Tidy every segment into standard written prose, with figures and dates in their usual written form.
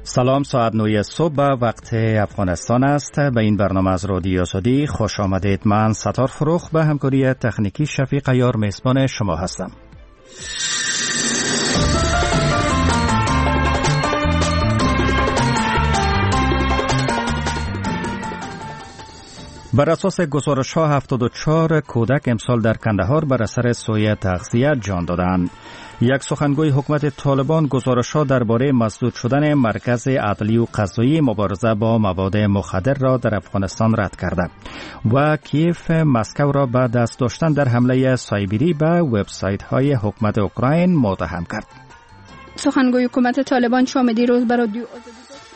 سلام، ساعت 9 صبح وقت افغانستان است. به این برنامه از رادیو آزادی خوش آمدید. من ستار فروخ به همکاری تکنیکی شفیق عیار میزبان شما هستم. بر اساس گزارش‌ها 74 کودک امسال در کندهار بر اثر سوء تغذیه جان دادند. یک سخنگوی حکومت طالبان گزارش‌ها درباره مسدود شدن مرکز عدلی و قضایی مبارزه با مواد مخدر را در افغانستان رد کرده و کیف مسکو را به دست داشتن در حمله سایبری به وبسایت‌های حکومت اوکراین متهم کرد. سخنگوی حکومت طالبان شام دیروز برای رادیو آزادی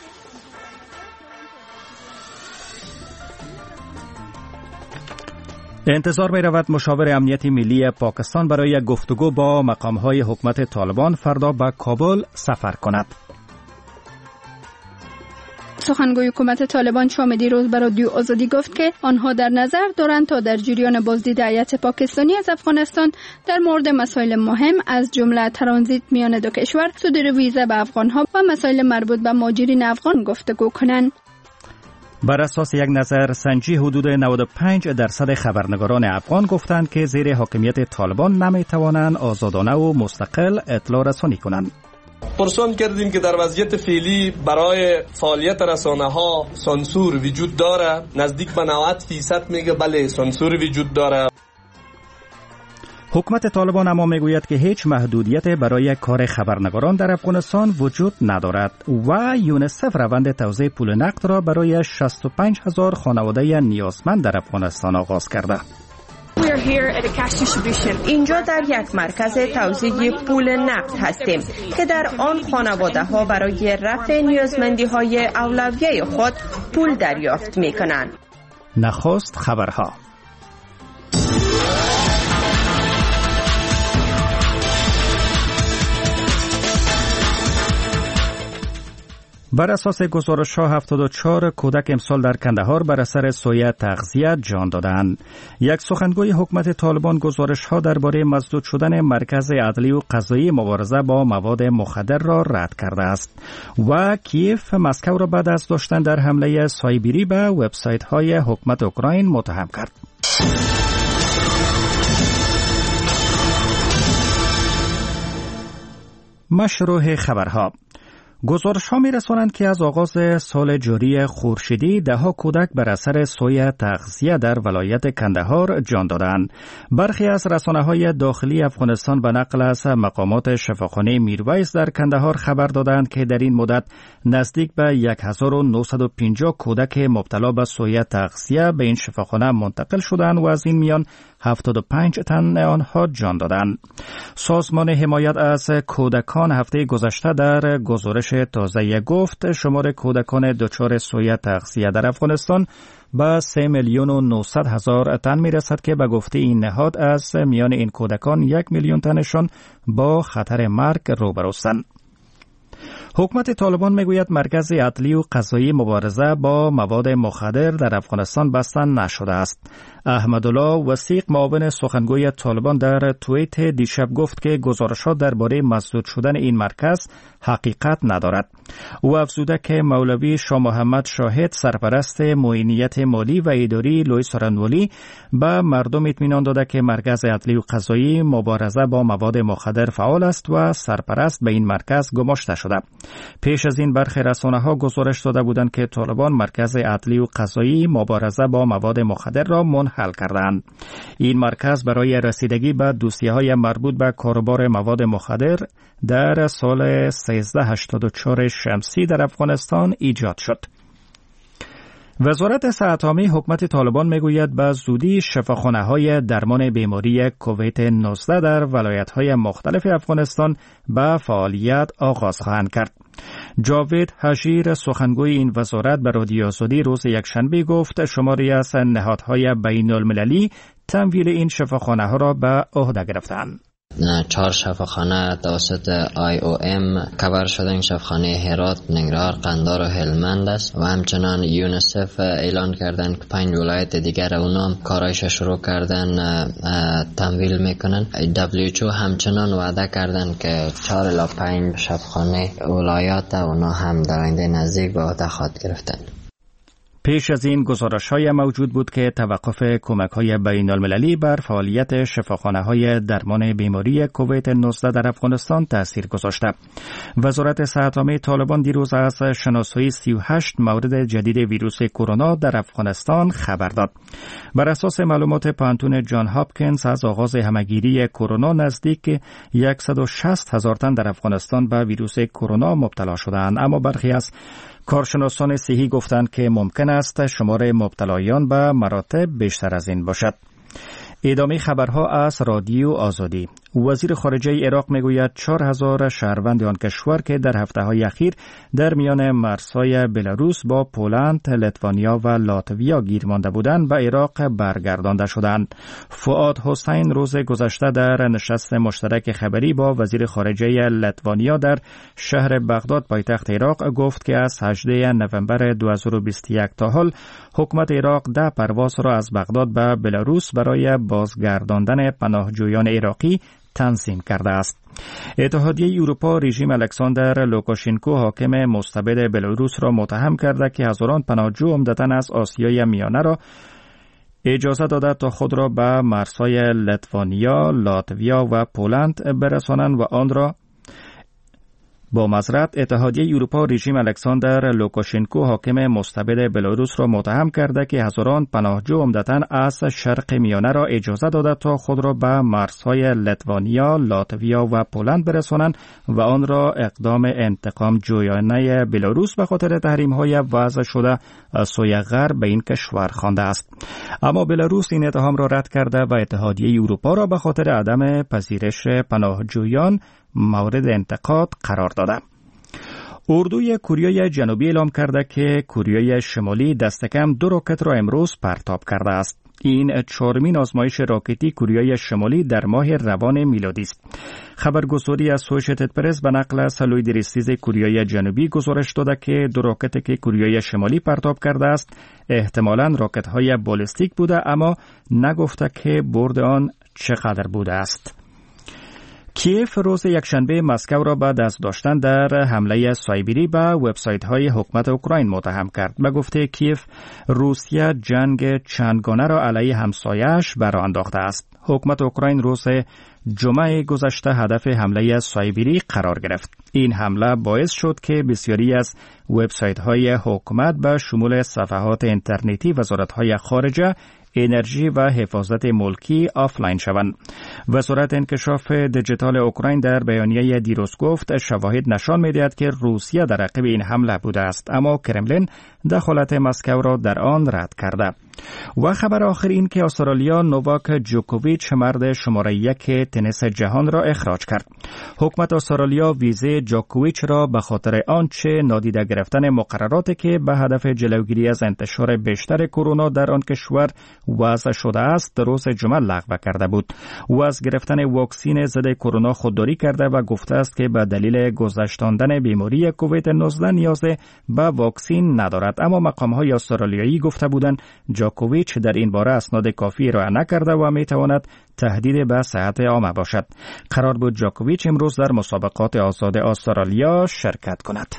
انتظار می رود مشاور امنیت ملی پاکستان برای گفتگو با مقام‌های حکومت طالبان فردا به کابل سفر کند. سخنگوی حکومت طالبان شام دیروز برای رادیو آزادی گفت که آنها در نظر دارند تا در جریان بازدید هیئت پاکستانی از افغانستان در مورد مسائل مهم از جمله ترانزیت میان دو کشور، صدور ویزا به افغانها و مسائل مربوط به مهاجرین افغان گفتگو کنند. بر اساس یک نظرسنجی حدود 95% خبرنگاران افغان گفتند که زیر حاکمیت طالبان نمی توانند آزادانه و مستقل اطلاع رسانی کنند. پرسان کردیم که در وضعیت فعلی برای فعالیت رسانه ها سانسور وجود داره. نزدیک به 90% میگه بله سانسور وجود داره. حکومت طالبان اما میگوید که هیچ محدودیت برای کار خبرنگاران در افغانستان وجود ندارد و یونیسف روند توزیع پول نقد را برای 65,000 خانواده نیازمند در افغانستان آغاز کرده. اینجا در یک مرکز توزیع پول نقد هستیم که در آن خانواده ها برای رفع نیازمندی های اولویه خود پول دریافت می کنند. نخست خبرها. بر اساس گزارش‌ها 74 کودک امسال در کندهار بر اثر سوء تغذیه جان دادند. یک سخنگوی حکومت طالبان گزارش‌ها درباره مسدود شدن مرکز عدلی و قضایی مبارزه با مواد مخدر را رد کرده است و کیف مسکو را به دست داشتن در حمله سایبری به وبسایت‌های حکومت اوکراین متهم کرد. مشروع خبرها. گزارش‌ها می‌رسانند که از آغاز سال جاری خورشیدی ده‌ها کودک بر اثر سوء تغذیه در ولایت کندهار جان دادند. برخی از رسانه‌های داخلی افغانستان به نقل از مقامات شفاخانه میرویس در کندهار خبر دادند که در این مدت نزدیک به 1950 کودک مبتلا به سوء تغذیه به این شفاخانه منتقل شدند و از این میان 75 تن آنها جان دادند. سازمان حمایت از کودکان هفته گذشته در گزارش تازه گفت شمار کودکان دچار سوء تغذیه در افغانستان به 3,900,000 تن میرسد که به گفته این نهاد از میان این کودکان 1,000,000 تنشان با خطر مرگ روبروستند. حکومت طالبان میگوید مرکز عدلی و قضایی مبارزه با مواد مخدر در افغانستان بسته نشده است. احمدالله وثیق معاون سخنگوی طالبان در توییت دیشب گفت که گزارشات درباره مسدود شدن این مرکز حقیقت ندارد. او افزوده که مولوی شاه محمد شاهد سرپرست معینیت مالی و اداری لوی سارنوالی به مردم اطمینان داده که مرکز عدلی و قضایی مبارزه با مواد مخدر فعال است و سرپرست به این مرکز گماشته شده. پیش از این برخی رسانه‌ها گزارش داده بودند که طالبان مرکز عدلی و قضایی مبارزه با مواد مخدر را منحل کردند. این مرکز برای رسیدگی به دوسیه‌های مربوط به کاروبار مواد مخدر در سال 1384 شمسی در افغانستان ایجاد شد. وزارت صحت عامه حکومت طالبان میگوید به زودی شفاخانه‌های درمان بیماری کووید 19 در ولایت‌های مختلف افغانستان به فعالیت آغاز خواهند کرد. جاوید حشیر سخنگوی این وزارت به رادیو آزادی روز یکشنبه گفت شماری از نهادهای بین‌المللی تمویل این شفاخانه‌ها را به عهده گرفتند. 4 شفاخانه توسط IOM کاور شده. این شفاخانه هرات، ننگرهار، قندهار و هلمند است و همچنان یونیسف اعلان کردن که 5 ولایت دیگر اونام کارایش شروع کردن تمویل میکنن. WHO همچنان وعده کردن که 4 الی 5 شفاخانه ولایات اونا هم در آینده نزدیک به عهده خواهد گرفتن. پیش از این گزارش‌های موجود بود که توقف کمک‌های بین‌المللی بر فعالیت شفاخانه‌های درمان بیماری کووید 19 در افغانستان تأثیر گذاشته. وزارت صحت‌عامه طالبان دیروز از شناسایی 38 مورد جدید ویروس کرونا در افغانستان خبر داد. بر اساس معلومات پانتون جان هاپکینز از آغاز همه‌گیری کرونا نزدیک 160,000 تن در افغانستان به ویروس کرونا مبتلا شدند، اما برخی از کارشناسان صحی گفتند که ممکن است شمار مبتلایان به مراتب بیشتر از این باشد. ادامه خبرها از رادیو آزادی. وزیر خارجه عراق میگوید 4,000 شهروند آن کشور که در هفته‌های اخیر در میان مرزهای بلاروس با پولند، لیتوانیا و لاتویا گیر مانده بودند به عراق برگردانده شدند. فؤاد حسین روز گذشته در نشست مشترک خبری با وزیر خارجه لیتوانیا در شهر بغداد پایتخت عراق گفت که از 18 نوامبر 2021 تا حال حکومت عراق 10 پرواز را از بغداد به بلاروس برای بازگرداندن پناهجویان عراقی تنظیم کرده است. اتحادیه اروپا رژیم الکساندر لوکاشنکو حاکم مستبد بلاروس را متهم کرده که هزاران پناهجو عمدتاً از آسیای میانه را اجازه داده تا خود را به مرزهای لیتوانیا، لاتویا و پولند برسانند و آن را با معذرت. اتحادیه اروپا رژیم الکساندر لوکاشنکو حاکم مستبد بلاروس را متهم کرده که هزاران پناهجو عمدتاً از شرق میانه را اجازه داده تا خود را به مرزهای لیتوانیا، لاتویا و پولند برسانند و آن را اقدام انتقام جویانه بلاروس به خاطر تحریم‌های وضع شده سوی غرب به این کشور خوانده است. اما بلاروس این اتهام را رد کرده و اتحادیه اروپا را به خاطر عدم پذیرش پناهجویان مورد انتقاد قرار داده. اردوی کره جنوبی اعلام کرده که کره شمالی دست کم 2 راکت را امروز پرتاب کرده است. این 4مین آزمایش راکتی کره شمالی در ماه روان میلادی است. خبرگزاری اسوشییتد پرس به نقل از لوید ریستیز کره جنوبی گزارش داده که 2 راکت که کره شمالی پرتاب کرده است احتمالاً راکت‌های بالستیک بوده، اما نگفته که برد آن چقدر بوده است. کیف روز یکشنبه مسکو را به دست داشتن در حمله سایبری به وبسایت‌های حکومت اوکراین متهم کرد. به گفته کیف، روسیه جنگ چندگانه را علیه همسایه‌اش برآ انداخته است. حکومت اوکراین روز جمعه گذشته هدف حمله سایبری قرار گرفت. این حمله باعث شد که بسیاری از وبسایت‌های حکومت به شمول صفحات اینترنتی وزارت‌های خارجه، انرژی و حفاظت ملکی آفلاین شوند. وزارت انکشاف دیجیتال اوکراین در بیانیه دیروز گفت شواهد نشان می‌دهد که روسیه در عقب این حمله بوده است، اما کرملین دخالت مسکو را در آن رد کرده. و خبر آخر این که استرالیا نوواک جوکوویچ مرد شماره 1 تنیس جهان را اخراج کرد. حکومت استرالیا ویزه جوکوویچ را به خاطر آنچه نادیده گرفتن مقرراتی که به هدف جلوگیری از انتشار بیشتر کرونا در آن کشور وضع شده است روز جمعه لغو کرده بود. او از گرفتن واکسن ضد کرونا خودداری کرده و گفته است که به دلیل گذشتاندن بیماری کووید 19 نیاز به واکسن ندارد، اما مقام‌های استرالیایی گفته بودند جوکوویچ در این باره اسناد کافی ارائه نکرده و میتواند تهدید به صحت عامه باشد. قرار بود جوکوویچ امروز در مسابقات آزاد استرالیا شرکت کند.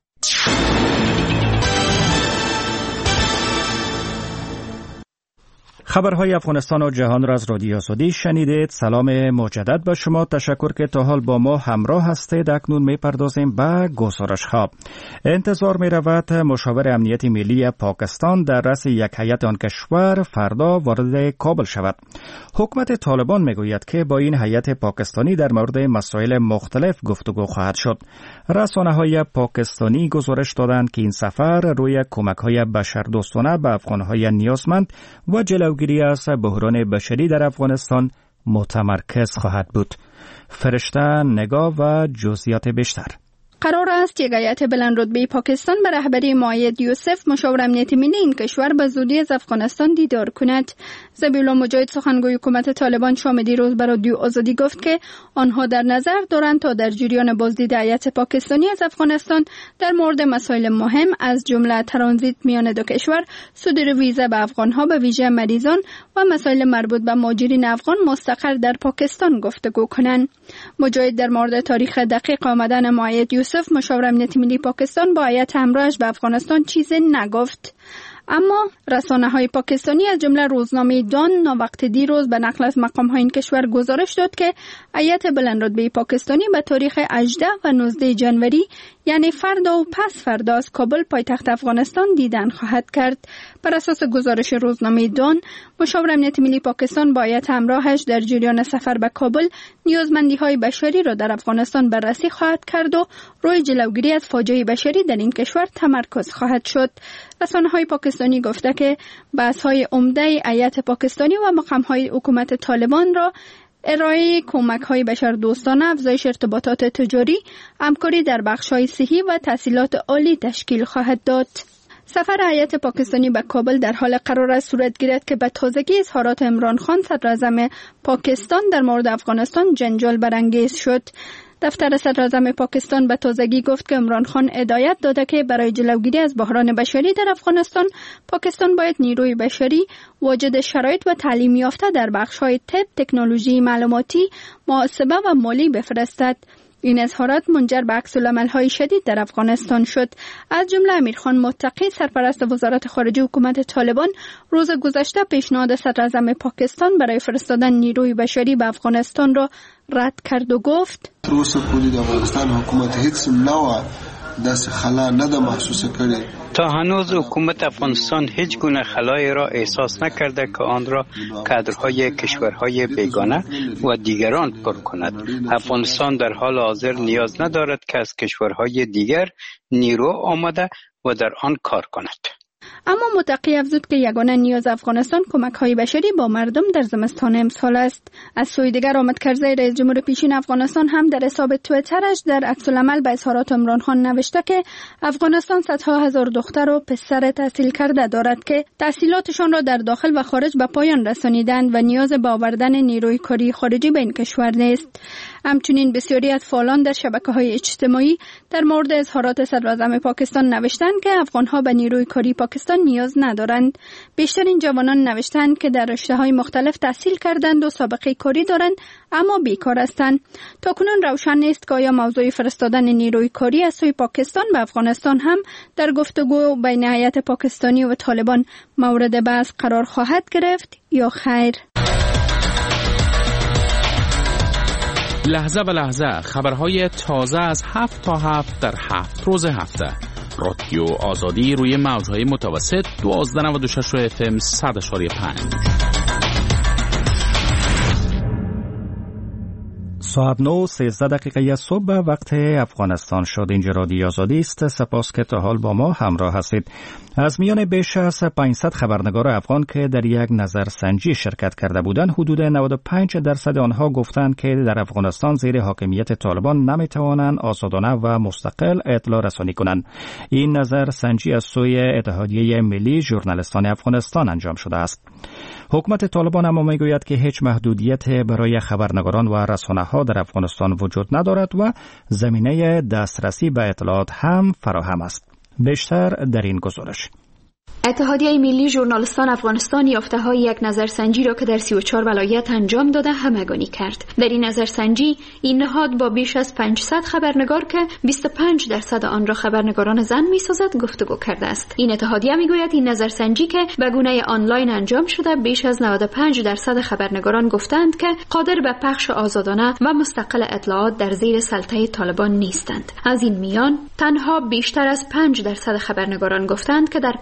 خبرهای افغانستان و جهان را از رادیو آزادی شنیدید. سلام مجدد به شما. تشکر که تا حال با ما همراه هستید. اکنون میپردازیم به گزارش‌ها. انتظار می‌رود مشاور امنیت ملی پاکستان در رأس یک هیئت آن کشور فردا وارد کابل شود. حکومت طالبان میگوید که با این هیئت پاکستانی در مورد مسائل مختلف گفتگو خواهد شد. رسانه‌های پاکستانی گزارش دادند که این سفر روی کمک‌های بشردوستانه به افغان‌های نیازمند و جلوگیری از بحران بشری در افغانستان متمرکز خواهد بود. فرشته نگاه و جزئیات بیشتر. قرار است یک هیئت بلند رتبه پاکستان به رهبری مؤید یوسف مشاور امنیت ملی این کشور به زودی از افغانستان دیدار کند. ذبیح الله مجاهد سخنگوی حکومت طالبان شام دیروز به رادیو آزادی گفت که آنها در نظر دارند تا در جریان بازدید هیئت پاکستانی از افغانستان در مورد مسائل مهم از جمله ترانزیت میان دو کشور، صدور ویزا به افغانها به ویژه مریضان و مسائل مربوط به مهاجرین افغان مستقر در پاکستان گفتگو کنند. مجاهد در مورد تاریخ دقیق آمدن مؤید یوسف مشاور امنیت ملی پاکستان با هیئت همراهش به افغانستان چیزی نگفت. اما رسانه‌های پاکستانی از جمله روزنامه دان وقت دیروز به نقل از مقام‌های این کشور گزارش داد که هیئت بلندرتبه پاکستانی به تاریخ 18 و 19 جنوری یعنی فردا و پس فردا از کابل پایتخت افغانستان دیدن خواهد کرد. بر اساس گزارش روزنامه دان، مشاور امنیت ملی پاکستان با هیئت همراهش در جریان سفر به کابل نیازمندی‌های بشری را در افغانستان بررسی خواهد کرد و روی جلوگیری از فاجعه بشری در این کشور تمرکز خواهد شد. رسانه‌های پاکستانی گفته که بحث‌های عمده هیئت پاکستانی و مقام‌های حکومت طالبان را ارائه کمک‌های بشردوستانه، افزایش ارتباطات تجاری، همکاری در بخش‌های صحی و تحصیلات عالی تشکیل خواهد داد. سفر هیئت پاکستانی به کابل در حال قرار است صورت گیرد که به تازگی اظهارات عمران خان صدراعظم پاکستان در مورد افغانستان جنجال برانگیز شد. دفتر صدراعظم پاکستان به تازگی گفت که عمران خان هدایت داده که برای جلوگیری از بحران بشری در افغانستان، پاکستان باید نیروی بشری واجد شرایط و تعلیم یافته در بخش‌های طب، تکنولوژی معلوماتی، محاسبه و مالی بفرستد. این اظهارات منجر به عکس‌العمل‌های شدید در افغانستان شد. از جمله امیرخان متقی سرپرست وزارت خارجه حکومت طالبان روز گذشته پیشنهاد صدراعظم پاکستان برای فرستادن نیروی بشری به افغانستان را رد کرد و گفت: روسه پولی د افغانستان حکومت هیڅ نوع داسې خلا نه ده محسوسه کړې. تا هنوز حکومت افغانستان هیچ گونه خلایی را احساس نکرده که آن را کادرهای کشورهای بیگانه و دیگران پر کند. افغانستان در حال حاضر نیاز ندارد که از کشورهای دیگر نیرو آمده و در آن کار کند. اما متقی افزود که یگانه نیاز افغانستان کمک‌های بشری با مردم در زمستان امسال است. از سوی دیگر حامد کرزی رئیس جمهور پیشین افغانستان هم در حساب توییترش در عکس‌العمل به اظهارات عمران خان نوشته که افغانستان صدها هزار دختر و پسر تحصیل کرده دارد که تحصیلاتشان را در داخل و خارج به پایان رسانیدند و نیاز به آوردن نیروی کاری خارجی به این کشور نیست. همچنین بسیاری از فعالان در شبکه‌های اجتماعی در مورد اظهارات صدراعظم پاکستان نوشتند که افغان‌ها به نیروی کاری پاکستان نیاز ندارند. بیشتر این جوانان نوشتند که در رشته‌های مختلف تحصیل کردند و سابقه کاری دارند اما بیکار هستند. تاکنون روشن نیست که آیا موضوع فرستادن نیروی کاری از سوی پاکستان به افغانستان هم در گفتگو بین هیئت پاکستانی و طالبان مورد بحث قرار خواهد گرفت یا خیر. لحظه به لحظه خبرهای تازه از 7 تا 7 در 7 روز هفته. رادیو آزادی روی موجهای متوسط 1296 FM 100.5. ساعت 9:13 صبح وقت افغانستان شد. اینجا رادیو آزادی است. سپاس که تا حال با ما همراه هستید. از میان بیش از 500 خبرنگار افغان که در یک نظرسنجی شرکت کرده بودند، حدود 95% آنها گفتند که در افغانستان زیر حاکمیت طالبان نمیتوانند آزادانه و مستقل اطلاع رسانی کنند. این نظرسنجی از سوی اتحادیه ملی ژورنالیستان افغانستان انجام شده است. حکومت طالبان اما میگوید که هیچ محدودیت برای خبرنگاران و رسانه‌ها در افغانستان وجود ندارد و زمینه دسترسی به اطلاعات هم فراهم است. بیشتر در این گزارش. اتحادیه ملی ژورنالیستان افغانستان یافته‌های یک نظرسنجی را که در 34 ولایت انجام داده همگانی کرد. در این نظرسنجی این نهاد با بیش از 500 خبرنگار که 25% آن را خبرنگاران زن می‌سازد گفتگو کرده است. این اتحادیه میگوید این نظرسنجی که به گونه آنلاین انجام شده، بیش از 95% خبرنگاران گفتند که قادر به پخش آزادانه و مستقل اطلاعات در زیر سلطه طالبان نیستند. از این میان تنها بیشتر از 5% خبرنگاران گفتند که در پخش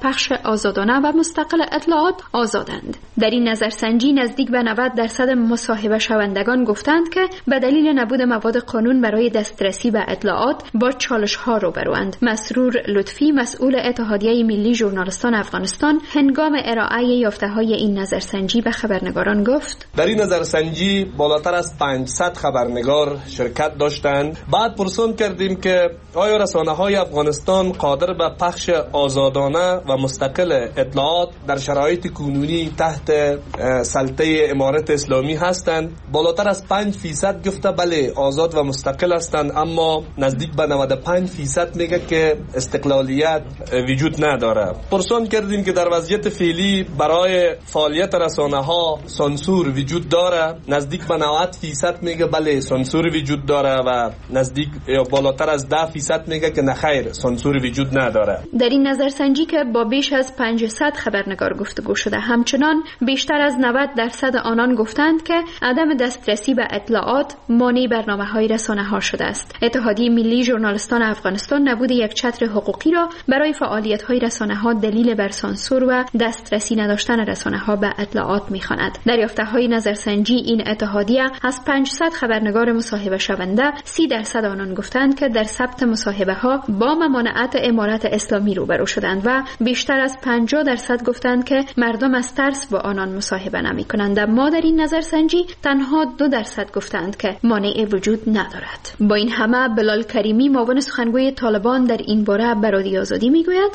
آزادانه و مستقل اطلاعات آزادند. در این نظرسنجی نزدیک به 90% مصاحبه شوندگان گفتند که به دلیل نبود مواد قانون برای دسترسی به اطلاعات با چالش‌ها روبروند. مسرور لطفی مسئول اتحادیه ملی ژورنالیستان افغانستان هنگام ارائه یافته‌های این نظرسنجی به خبرنگاران گفت: در این نظرسنجی بالاتر از 500 خبرنگار شرکت داشتند. بعد پرسان کردیم که آیا رسانه‌های افغانستان قادر به پخش آزادانه و مستقل اطلاعات در شرایط کنونی تحت سلطه امارت اسلامی هستند؟ بالاتر از 5% گفته بله آزاد و مستقل هستند، اما نزدیک به 95% میگه که استقلالیت وجود نداره. پرسان کردیم که در وضعیت فعلی برای فعالیت رسانه‌ها سانسور وجود داره. نزدیک به 90% میگه بله سانسور وجود داره و نزدیک یا بالاتر از 10% میگه که نخیر سانسور وجود نداره. در این نظرسنجی که با بیش از 500 خبرنگار گفتگو شده، همچنان بیشتر از 90% آنان گفتند که عدم دسترسی به اطلاعات مانع برنامه‌های رسانه‌ها شده است. اتحادیه ملی ژورنالیستان افغانستان نبود یک چتر حقوقی را برای فعالیت‌های رسانه‌ها دلیل بر سانسور و دسترسی نداشتن رسانه‌ها به اطلاعات می‌خواند. دریافته‌های نظرسنجی این اتحادیه از 500 خبرنگار مصاحبه شونده 30% آنان گفتند که در ثبت مصاحبه‌ها با ممانعت امارت اسلامی روبرو شدند و بیشتر از 50% گفتند که مردم از ترس با آنان مصاحبه نمی‌کنند. اما در این نظرسنجی تنها 2% گفتند که مانع وجود ندارد. با این همه بلال کریمی معاون سخنگوی طالبان در این باره به رادیو آزادی میگوید: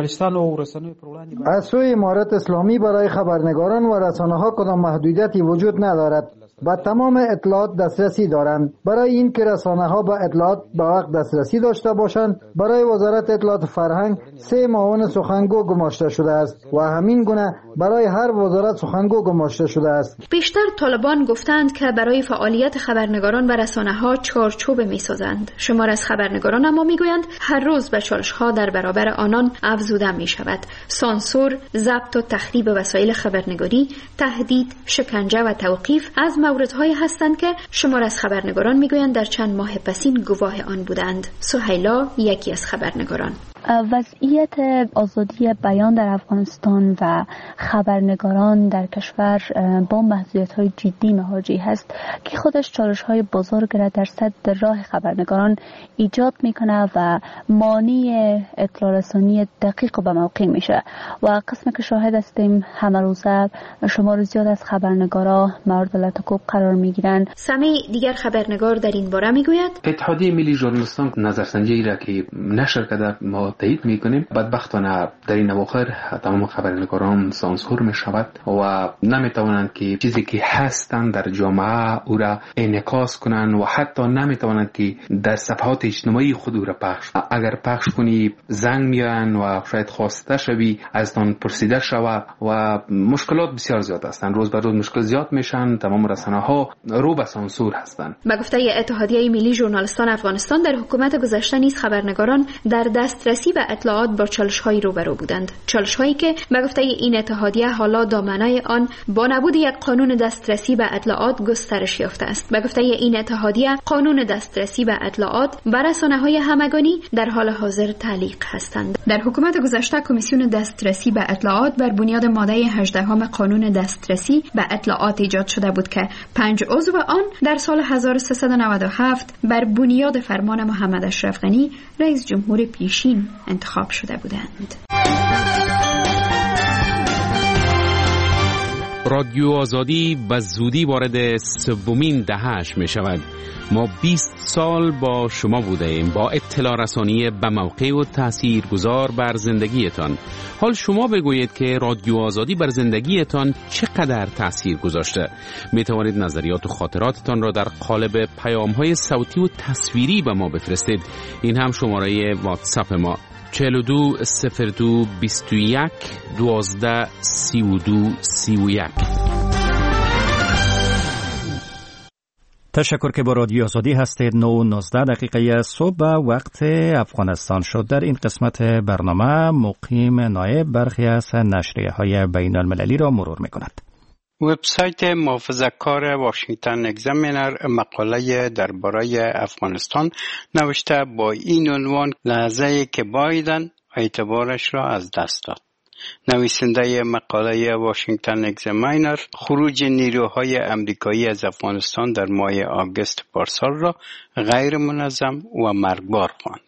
از سوی امارت اسلامی برای خبرنگاران و رسانه‌ها کدام محدودیتی وجود ندارد. با تمام اطلاعات دسترسی دارند. برای این که رسانه‌ها با اطلاعات به وقت دسترسی داشته باشند، برای وزارت اطلاعات فرهنگ 3 معاون سخنگو گماشته شده است و همین گونه برای هر وزارت سخنگو گماشته شده است. بیشتر طالبان گفتند که برای فعالیت خبرنگاران و رسانه‌ها چارچوب می‌سازند. شمار از خبرنگاران اما می‌گویند هر روز به چالش‌ها در برابر آنان افزوده می‌شود. سانسور، ضبط و تخریب وسایل خبرنگاری، تهدید، شکنجه و توقیف از موردهایی هستند که شمار از خبرنگاران میگویند در چند ماه پسین گواه آن بودند. سهیلا یکی از خبرنگاران: وضعیت آزادی بیان در افغانستان و خبرنگاران در کشور با محدودیت‌های جدی مواجه است که خودش چالش‌های بزرگ را در سد راه خبرنگاران ایجاد می‌کنه و مانع اطلاع رسانی دقیق و به موقع میشه و قسمی که شاهد هستیم همه روزه شمار زیاد از خبرنگارا مورد لطکوب قرار می‌گیرند. سمی دیگر خبرنگار در این باره میگوید: اتحادیه ملی ژورنالیستان نظرسنجی را که نشر کرده ما تایید میکنیم. بدبختانه در این اواخر تمام خبرنگاران سانسور میشود و نمیتوانند که چیزی که هستند در جامعه او را انعکاس کنند و حتی نمیتوانند که در صفحات اجتماعی خود او را پخش. اگر پخش کنی زنگ میان و شاید خواسته شوی از آن پرسیده شود و مشکلات بسیار زیاد هستند. روز به روز مشکل زیاد میشن. تمام رسانه ها رو به سانسور هستند. به گفته اتحادیه ملی ژورنالیستان افغانستان در حکومت گذشته نیز خبرنگاران در دسترسی به اطلاعات با چالش‌هایی روبرو بودند. چالش‌هایی که به گفته این اتحادیه حالا دامنه آن با نبود یک قانون دسترسی به اطلاعات گسترش یافته است. به گفته این اتحادیه قانون دسترسی به اطلاعات و رسانه‌های همگانی در حال حاضر تعلیق هستند. در حکومت گذشته کمیسیون دسترسی به اطلاعات بر بنیاد ماده 18 قانون دسترسی به اطلاعات ایجاد شده بود که 5 عضو آن در سال 1397 بر بنیاد فرمان محمد اشرف غنی رئیس جمهور پیشین انتخاب شده بودند. رادیو آزادی به زودی وارد 3مین دهه‌اش می شود. ما 20 سال با شما بوده ایم با اطلاع رسانی به موقع و تاثیرگذار بر زندگیتان. حال شما بگویید که رادیو آزادی بر زندگیتان چقدر تاثیر گذاشته. می توانید نظریات و خاطراتتان را در قالب پیام‌های صوتی و تصویری به ما بفرستید. این هم شماره واتساپ ما 42 02 21 12 32 31. تشکر که با رادیو آزادی هستید. 9:19 صبح وقت افغانستان شد. در این قسمت برنامه مقیم نایب برخی از نشریه‌های بین المللی را مرور می‌کند. وبسایت محافظه‌کار واشنگتن اگزامینر مقاله درباره افغانستان نوشته با این عنوان: لحظه‌ای که بایدن اعتبارش را از دست داد. نویسنده مقاله واشنگتن اگزامینر خروج نیروهای امریکایی از افغانستان در ماه آگوست پارسال را غیر منظم و مرگبار خواند.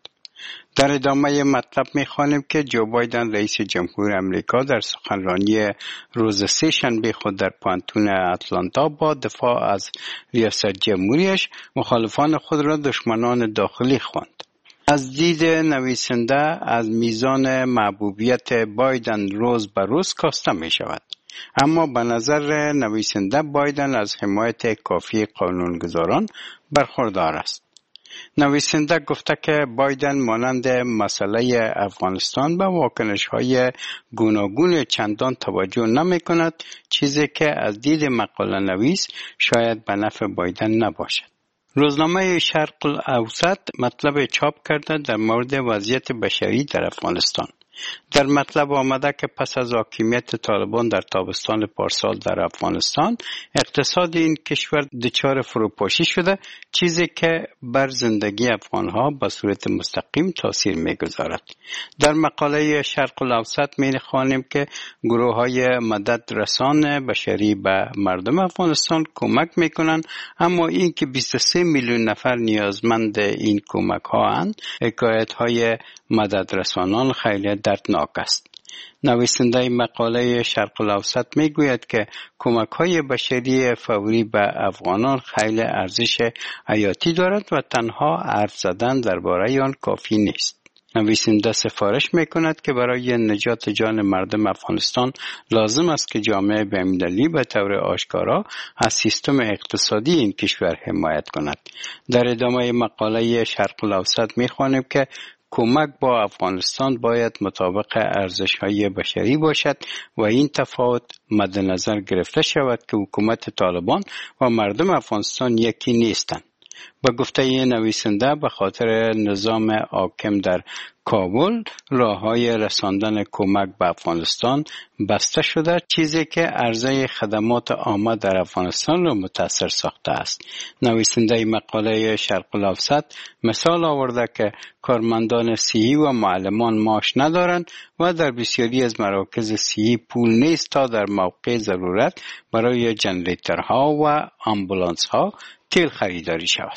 در ادامه مطلب می‌خوانیم که جو بایدن رئیس جمهور امریکا در سخنرانی روز سه شنبه خود در پانتون اتلانتا با دفاع از ریاست جمهوریش مخالفان خود را دشمنان داخلی خواند. از دید نویسنده از میزان محبوبیت بایدن روز به روز کاسته می شود. اما به نظر نویسنده بایدن از حمایت کافی قانونگذاران برخوردار است. نویسنده گفته که بایدن مانند مسئله افغانستان به واکنش‌های گوناگون چندان توجه نمی‌کند، چیزی که از دید مقاله نویس شاید به نفع بایدن نباشد. روزنامه شرق الاوسط مطلب چاپ کرده در مورد وضعیت بشری در افغانستان. در مطلب آمده که پس از حاکمیت طالبان در تابستان پارسال در افغانستان اقتصاد این کشور دچار فروپاشی شده، چیزی که بر زندگی افغانها به صورت مستقیم تاثیر می‌گذارد. در مقاله شرق الاوسط می‌خوانیم که گروه‌های مدد رسان بشری به مردم افغانستان کمک می‌کنند، اما این که 23 میلیون نفر نیازمند این کمک‌ها اند، حکایت‌های مدد رسانان خیلی دردناک است. نویسنده مقاله شرق الاوسط میگوید که کمک‌های بشری فوری به افغانان خیلی ارزش حیاتی دارد و تنها حرف زدن درباره آن کافی نیست. نویسنده سفارش میکند که برای نجات جان مردم افغانستان لازم است که جامعه بین‌المللی به طور آشکارا از سیستم اقتصادی این کشور حمایت کند. در ادامه مقاله شرق الاوسط میخوانیم که کمک با افغانستان باید مطابق ارزش‌های بشری باشد و این تفاوت مد نظر گرفته شود که حکومت طالبان و مردم افغانستان یکی نیستند. با گفته نویسنده به خاطر نظام حاکم در کابل راه‌های رساندن کمک به افغانستان بسته شده، چیزی که عرضه خدمات عامه در افغانستان را متاثر ساخته است. نویسنده مقاله شرق الاوسط مثال آورده که کارمندان صحی و معلمان معاش ندارند و در بسیاری از مراکز صحی پول نیست تا در موقع ضرورت برای جنریترها و آمبولانس‌ها تیل خریداری شود.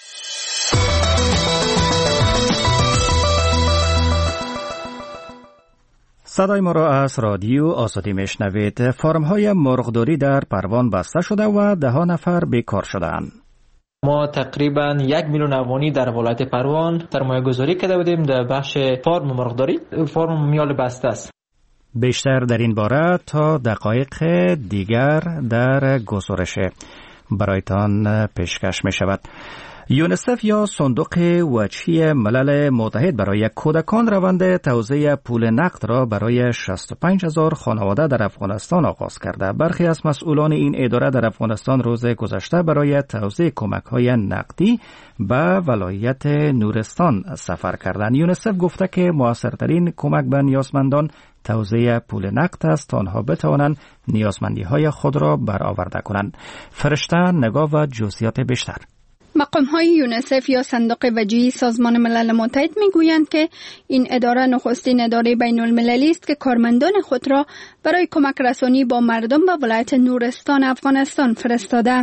صدای ما را از رادیو آزادی میشنوید. فارم‌های مرغداری در پروان بسته شده و 10 نفر بیکار شدند. ما تقریبا 1 میلیون افغانی در ولایت پروان سرمایه گذاری کرده بودیم در بخش فارم مرغداری. فارم میال بسته است. بیشتر در این باره تا دقایق دیگر در گزارش برایتان پیشکش می شود. یونیسف یا صندوق وجهی ملل متحد برای کودکان روند توزیع پول نقد را برای 65,000 خانواده در افغانستان آغاز کرده. برخی از مسئولان این اداره در افغانستان روز گذشته برای توزیع کمک‌های نقدی به ولایت نورستان سفر کردند. یونیسف گفته که موثرترین کمک به نیازمندان توزیع پول نقد است تا آنها بتوانند نیازمندی‌های خود را برآورده کنند. فرشته نگاه و جزئیات بیشتر. مقام‌های یونیسف یا صندوق وجهی سازمان ملل متحد می‌گویند که این اداره نخستین اداره بین‌المللی است که کارمندان خود را برای کمک رسانی با مردم به ولایت نورستان افغانستان فرستاده.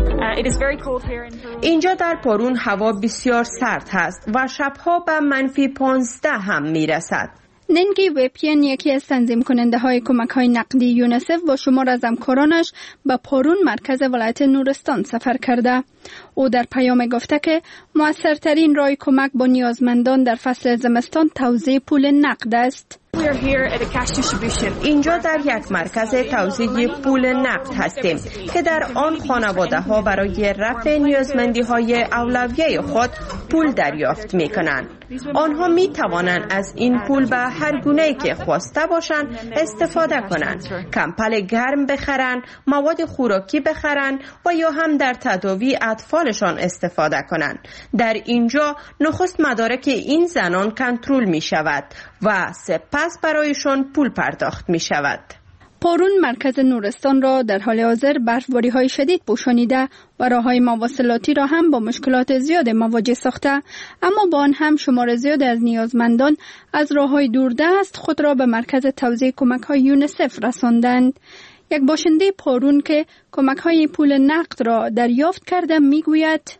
اینجا در پرون هوا بسیار سرد هست و شبها به -15 هم میرسد. ننگی وپین یکی از تنظیم کننده های کمک های نقدی یونیسف با شمار از همکارانش به پرون مرکز ولایت نورستان سفر کرده. او در پیام گفته که موثرترین راه کمک با نیازمندان در فصل زمستان توزیع پول نقد است. اینجا در یک مرکز توزیع پول نقد هستیم که در آن خانواده ها برای رفع نیازمندی های اولویه خود پول دریافت می کنند. آنها می توانند از این پول به هر گونه‌ای که خواسته باشند استفاده کنند. کمپل گرم بخرند، مواد خوراکی بخرند و یا هم در تداوی اطفالشان استفاده کنند. در اینجا نخست مدارک این زنان کنترل می شود و سپس برایشان پول پرداخت می شود. پارون مرکز نورستان را در حال حاضر برفباری‌های شدید پوشانیده و راه‌های مواصلاتی را هم با مشکلات زیاد مواجه ساخته، اما با آن هم شمار زیاد از نیازمندان از راه‌های دوردست خود را به مرکز توزیع کمک‌های یونیسف رساندند. یک باشنده پارون که کمک‌های پول نقد را دریافت کرده می‌گوید: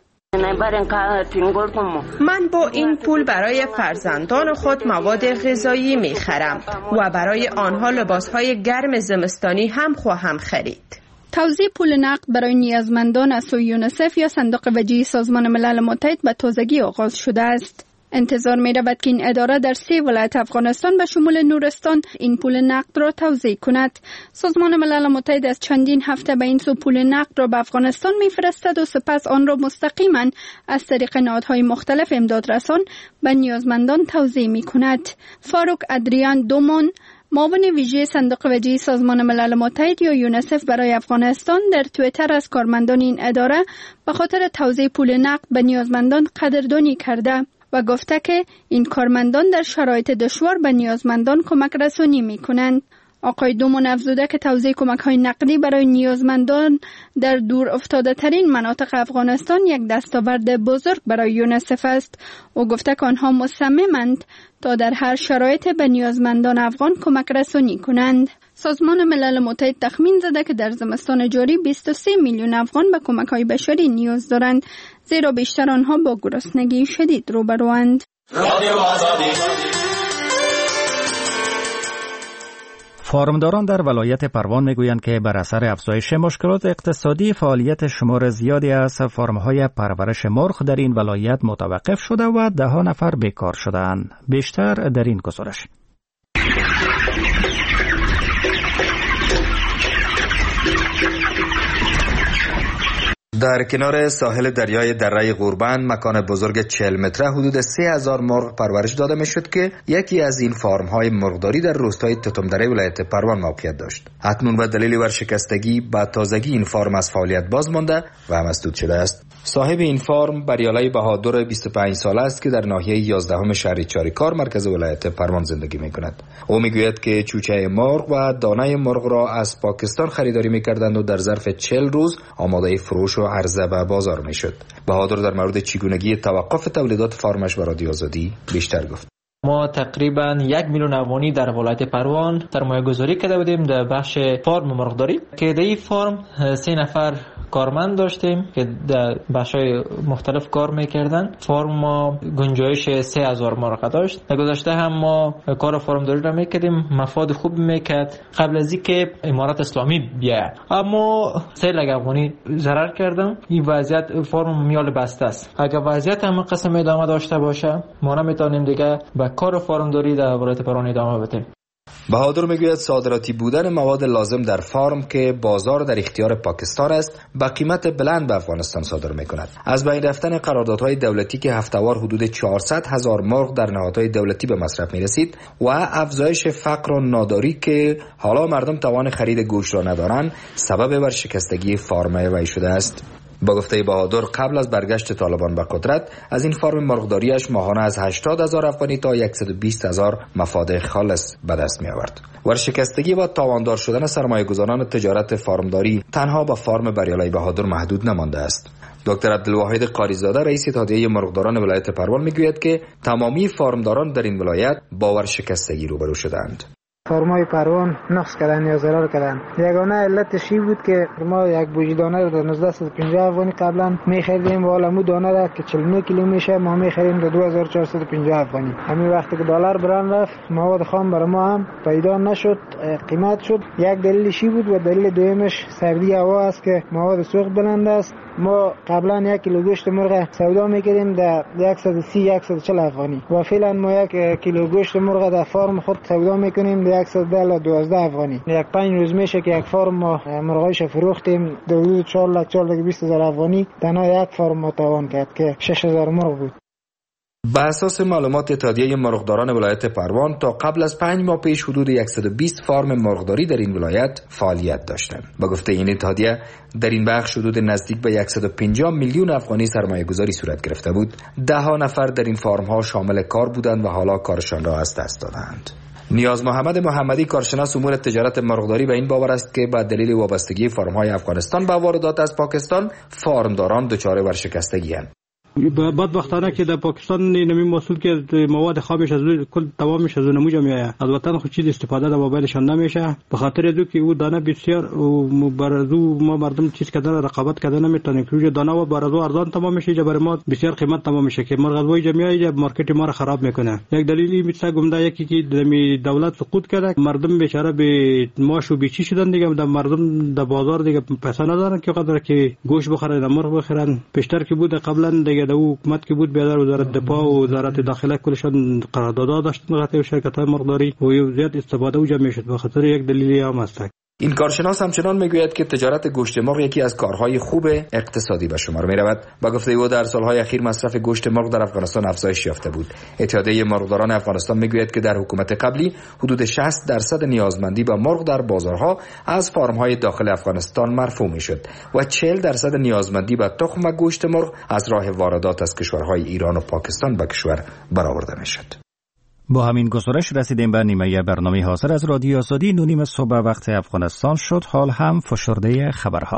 من با این پول برای فرزندان خود مواد غذایی می‌خرم و برای آنها لباس‌های گرم زمستانی هم خواهم خرید. توزیع پول نقد برای نیازمندان از سوی یونیسف یا صندوق وجهی سازمان ملل متحد به تازگی آغاز شده است. انتظار می رود که این اداره در 3 ولایت افغانستان به شمول نورستان این پول نقد را توزیع کند. سازمان ملل متحد از چندین هفته به این سو پول نقد را به افغانستان می فرستد و سپس آن را مستقیما از طریق نهادهای مختلف امدادرسان به نیازمندان توزیع می کند. فاروق ادریان دومون، معاون ویژه صندوق وجهی سازمان ملل متحد یا یونیسف برای افغانستان، در توییتر از کارمندان این اداره به خاطر توزیع پول نقد به نیازمندان قدردانی کرده و گفته که این کارمندان در شرایط دشوار به نیازمندان کمک رسانی می کنند. آقای دومون افزوده که توزیع کمک های نقدی برای نیازمندان در دور افتاده ترین مناطق افغانستان یک دستاورد بزرگ برای یونیسف است. او گفته که آنها مصممند تا در هر شرایط به نیازمندان افغان کمک رسانی کنند. سازمان ملل متحد تخمین زده که در زمستان جاری 23 میلیون افغان به کمک های بشری نیاز دارند، زیرا بیشتر آنها با گرسنگی شدید روبروند. فارمداران در ولایت پروان میگویند که بر اثر افزایش مشکلات اقتصادی فعالیت شمار زیادی از فارم‌های پرورش مرغ در این ولایت متوقف شده و 10 نفر بیکار شدند. بیشتر در این گزارش. در کنار ساحل دریای دره قوربند مکان بزرگ 40 متره حدود 3000 مرغ پرورش داده میشد که یکی از این فارم‌های مرغداری در روستای تتمدره ولایت پروان موقعیت داشت. اکنون به دلیل ورشکستگی به تازگی این فارم از فعالیت باز مانده و مسدود شده است. صاحب این فارم بریالای بهادر 25 ساله است که در ناحیه 11 شهر چاریکار مرکز ولایت پروان زندگی می‌کند. او میگوید که چوچه مرغ و دانه مرغ را از پاکستان خریداری می‌کردند و در ظرف 40 روز آماده فروش و عرضه به بازار می‌شد. بهادر در مورد چگونگی توقف تولیدات فارمش به رادیو آزادی بیشتر گفت. ما تقریبا 1 میلیون افغانی در ولایت پروان سرمایه گذاری کرده بودیم در بخش فارم مرغداری که در این فارم 3 نفر کارمند داشتیم که در بخش‌های مختلف کار میکردن. فارم ما گنجایش 3000 مرغ داشت. در گذشته هم ما کار فارمداری را میکردیم، مفاد خوب میکرد قبل از اینکه امارت اسلامی بیاید. اما 3 لک افغانی ضرر کردم. این وضعیت فارم میال بسته است. اگر وضعیت هم قسم ادامه داشته باشه ما نمیتونیم دیگه با کار فارمداری در ولایت پروان ادامه بدیم. بهادر میگوید صادراتی بودن مواد لازم در فارم که بازار در اختیار پاکستان است با قیمت بلند به افغانستان صادر میکند. از بین رفتن قراردادهای دولتی که هفته‌وار حدود 400,000 مرغ در نهادهای دولتی به مصرف میرسید و افزایش فقر و ناداری که حالا مردم توان خرید گوشت را ندارند سبب ورشکستگی فارم وی شده است. با گفته بهادر قبل از برگشت طالبان به قدرت از این فارم مرغداریش ماهانه از 80,000 افغانی تا 120,000 مفاد خالص به دست می آورد. ورشکستگی و تاواندار شدن سرمایه‌گذاران تجارت فارمداری تنها با فارم بریالای بهادر محدود نمانده است. دکتر عبدالواحد قاریزاده رئیس اتحادیه مرغداران ولایت پروان میگوید که تمامی فارمداران در این ولایت با ورشکستگی روبرو شدند. فارمای پروان نقص کردن یا ضرر کردن. یگانه علتش این بود که ما یک بوجی دانه رو در 1950 افغانی قبلا می‌خریدیم و حالا دانه را که 49 کیلو میشه ما می‌خریم در 2450 افغانی. همین وقتی که دلار بران رفت مواد خام برای ما هم پیدا نشد، قیمت شد. یک دلیلش بود و دلیل دومش سردی هوا است که مواد سوخت بلند است. ما قبلا 1 کیلو گوشت مرغ سودا می‌کردیم در 130-140 افغانی و فعلا ما 1 کیلو گوشت مرغ در فارم خود سودا می‌کنیم در 112 افغانی. یک 5 روز میشه که یک فارم ما مرغایش فروختیم در حدود 4,20,000 افغانی. تنها یک فارم ما توان کرد که 6,000 مرغ بود. به اساس معلومات اتحادیه مرغداران ولایت پروان تا قبل از 5 ماه پیش حدود 120 فارم مرغداری در این ولایت فعالیت داشتند. با گفته این اتحادیه در این بخش حدود نزدیک به 150 میلیون افغانی سرمایه گذاری صورت گرفته بود. 10 نفر در این فارم ها شامل کار بودند و حالا کارشان را از دست دادند. نیاز محمد محمدی کارشناس امور تجارت مرغداری به این باور است که به دلیل وابستگی فارم‌های افغانستان به واردات از پاکستان فارمداران دچار ورشکستگی اند. بدبختانه که در پاکستان نمی محصول که مواد خامش از کل تمامش از نموجه میآید، از وطن خود چیز استفاده در موبایلشان نمیشه، به خاطر از که او دانه بسیار برازو ما مردم چیز کردن رقابت کردن نمیتونیم که دانه و برازو ارزان تمام میشه، جبر ما بسیار قیمت تمام میشه که مرغ جمعی مارکت ما را خراب میکنه. یک دلیلی مثل گمده یکی که دولت سقوط کرده، مردم بیچاره به ماش و بیچی شدن دیگه، در مردم در بازار دیگه پیسه ندارن که قدر که گوشت بخرن مرغ بخرن. پیشتر که بود قبلا دیگه در حکومت که بود بیادر وزارت دفاع و وزارت داخله کلشان قرارداد داشتن قطعی شرکت‌های مرغداری و زیاد استفاده و جمع میشد، به خاطر یک دلیلی هم است. این کارشناس همچنان میگوید که تجارت گوشت مرغ یکی از کارهای خوب اقتصادی به شمار میرود. با گفته او در سالهای اخیر مصرف گوشت مرغ در افغانستان افزایش یافته بود. اتحادیه مرغداران افغانستان میگوید که در حکومت قبلی حدود 60% نیازمندی به مرغ در بازارها از فارم‌های داخل افغانستان مرفوع میشد و 40% نیازمندی به تخم و گوشت مرغ از راه واردات از کشورهای ایران و پاکستان به کشور برآورده میشد. با همین گزارش رسیدیم به نیمه برنامه حاضر از رادیو آزادی. 9:30 صبح وقت افغانستان شد. حال هم فشرده خبرها.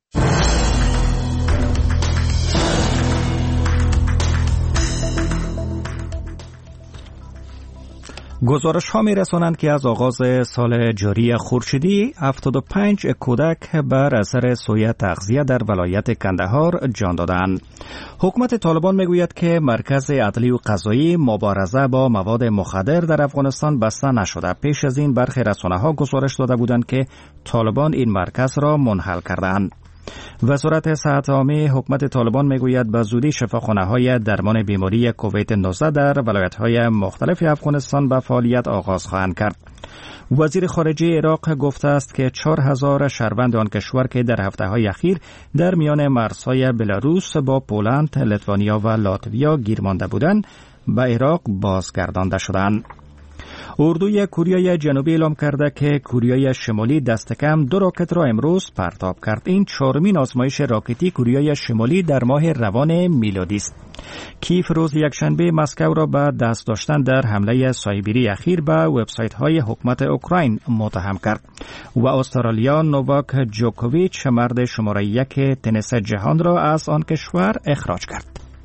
گزارش ها می رسانند که از آغاز سال جاری خورشیدی 75 کودک بر اثر سوی تغذیه در ولایت کندهار جان دادند. حکومت طالبان می گوید که مرکز عدلی و قضایی مبارزه با مواد مخدر در افغانستان بسته نشده. پیش از این برخی رسانه ها گزارش داده بودند که طالبان این مرکز را منحل کردند. وزارت صحت عامه حکومت طالبان میگوید به زودی شفاخانه‌های درمان بیماری کووید 19 در ولایت‌های مختلف افغانستان به فعالیت آغاز خواهند کرد. وزیر خارجه عراق گفته است که 4000 شهروند آن کشور که در هفته‌های اخیر در میان مرزهای بلاروس با پولند، لیتوانیا و لاتویا گیر مانده بودند به عراق بازگردانده شدند. اردوی کوریای جنوبی اعلام کرده که کوریای شمالی دست کم 2 راکت را امروز پرتاب کرد. این 4مین آزمایش راکتی کوریای شمالی در ماه روان میلادی است. کیف روز یکشنبه مسکو را به دست داشتن در حمله سایبری اخیر به وبسایت‌های حکومت اوکراین متهم کرد و استرالیا نوواک جوکوویچ مرد شماره 1 تنیس جهان را از آن کشور اخراج کرد.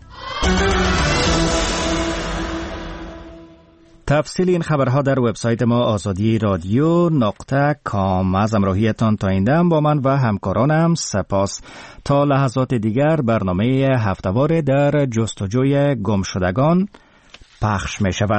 تفصیل این خبرها در وبسایت ما آزادی رادیو.com. از همراهیتان تا این دم با من و همکارانم سپاس. تا لحظات دیگر برنامه هفته‌وار در جستجوی گمشدگان پخش می شود.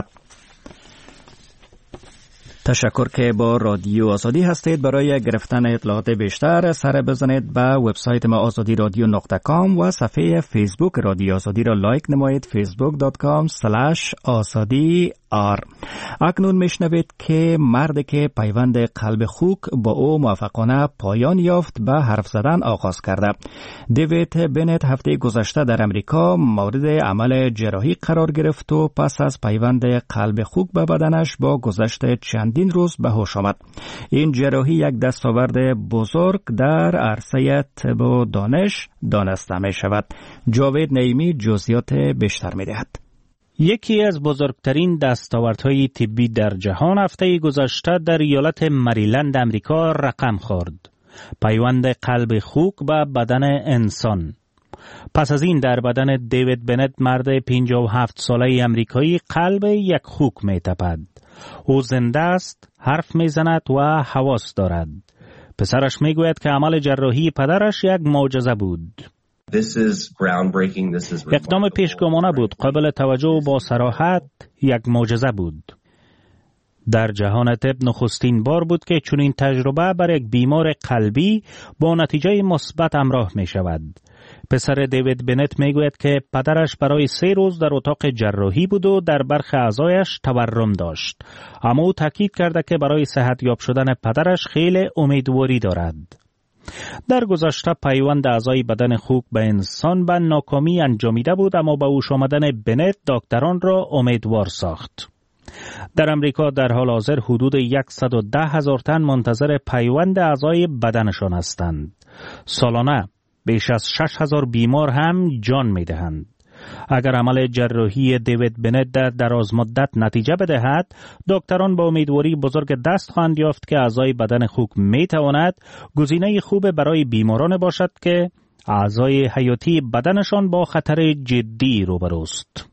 تشکر که با رادیو آزادی هستید. برای گرفتن اطلاعات بیشتر سر بزنید به وبسایت ما آزادی رادیو.com و صفحه فیسبوک رادیو آزادی را لایک نمایید. facebook.com/azadi اکنون میشنوید که مردی که پیوند قلب خوک با او موفقانه پایان یافت به حرف زدن آغاز کرده. دیوید بنت هفته گذشته در امریکا مورد عمل جراحی قرار گرفت و پس از پیوند قلب خوک به بدنش با گذشت چندین روز به هوش آمد. این جراحی یک دستاورد بزرگ در عرصه طب و دانش دانسته می شود. جاوید نعیمی جزئیات بیشتر می دهد. یکی از بزرگترین دستاوردهای طبی در جهان هفته گذشته در ایالت مریلند امریکا رقم خورد. پیوند قلب خوک به بدن انسان. پس از این در بدن دیوید بنت مرد 57 ساله امریکایی قلب یک خوک می تپد. او زنده است، حرف می زند و حواس دارد. پسرش می گوید که عمل جراحی پدرش یک معجزه بود. اقدام پیشگامانه بود، قابل توجه و با صراحت یک معجزه بود. در جهان طب نخستین بار بود که چنین تجربه بر یک بیمار قلبی با نتیجه مثبت همراه می شود. پسر دیوید بنت می گوید که پدرش برای 3 روز در اتاق جراحی بود و در برخی اعضایش تورم داشت. اما او تاکید کرده که برای صحت یاب شدن پدرش خیلی امیدواری دارد. در گذشته پیوند اعضای بدن خوک به انسان به ناکامی انجامیده بود، اما با هوش آمدن بنت دکتران را امیدوار ساخت. در امریکا در حال حاضر حدود 110,000 تن منتظر پیوند اعضای بدنشان هستند. سالانه بیش از 6,000 بیمار هم جان می دهند. اگر عمل جراحی دیوید بنت در دراز مدت نتیجه بدهد، دکتران با امیدواری بزرگ دست خواهند یافت که اعضای بدن خوک می تواند گزینه خوب برای بیماران باشد که اعضای حیاتی بدنشان با خطر جدی روبروست.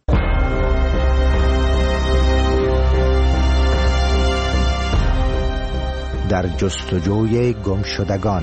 در جستجوی گمشدگان.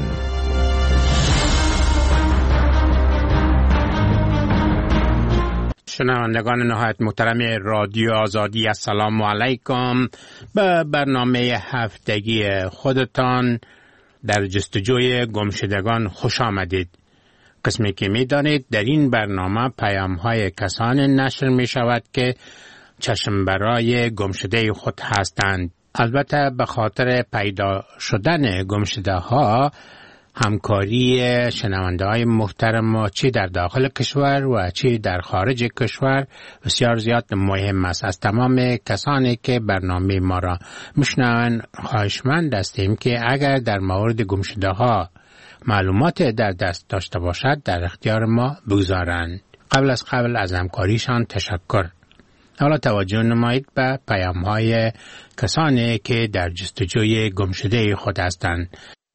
شنوندگان نهایت محترم رادیو آزادی، السلام علیکم. به برنامه هفتگی خودتان در جستجوی گمشدگان خوش آمدید. قسمی که می دانید در این برنامه پیام های کسان نشر می شود که چشم برای گمشده خود هستند. البته به خاطر پیدا شدن گمشده ها همکاری شنونده های محترم ما چی در داخل کشور و چی در خارج کشور بسیار زیاد مهم است. از تمام کسانی که برنامه ما را میشنوند خواهشمند هستیم که اگر در مورد گمشده ها معلومات در دست داشته باشد در اختیار ما بگذارند. قبل از همکاریشان تشکر. حالا توجه نمایید به پیام های کسانی که در جستجوی گمشده خود هستند.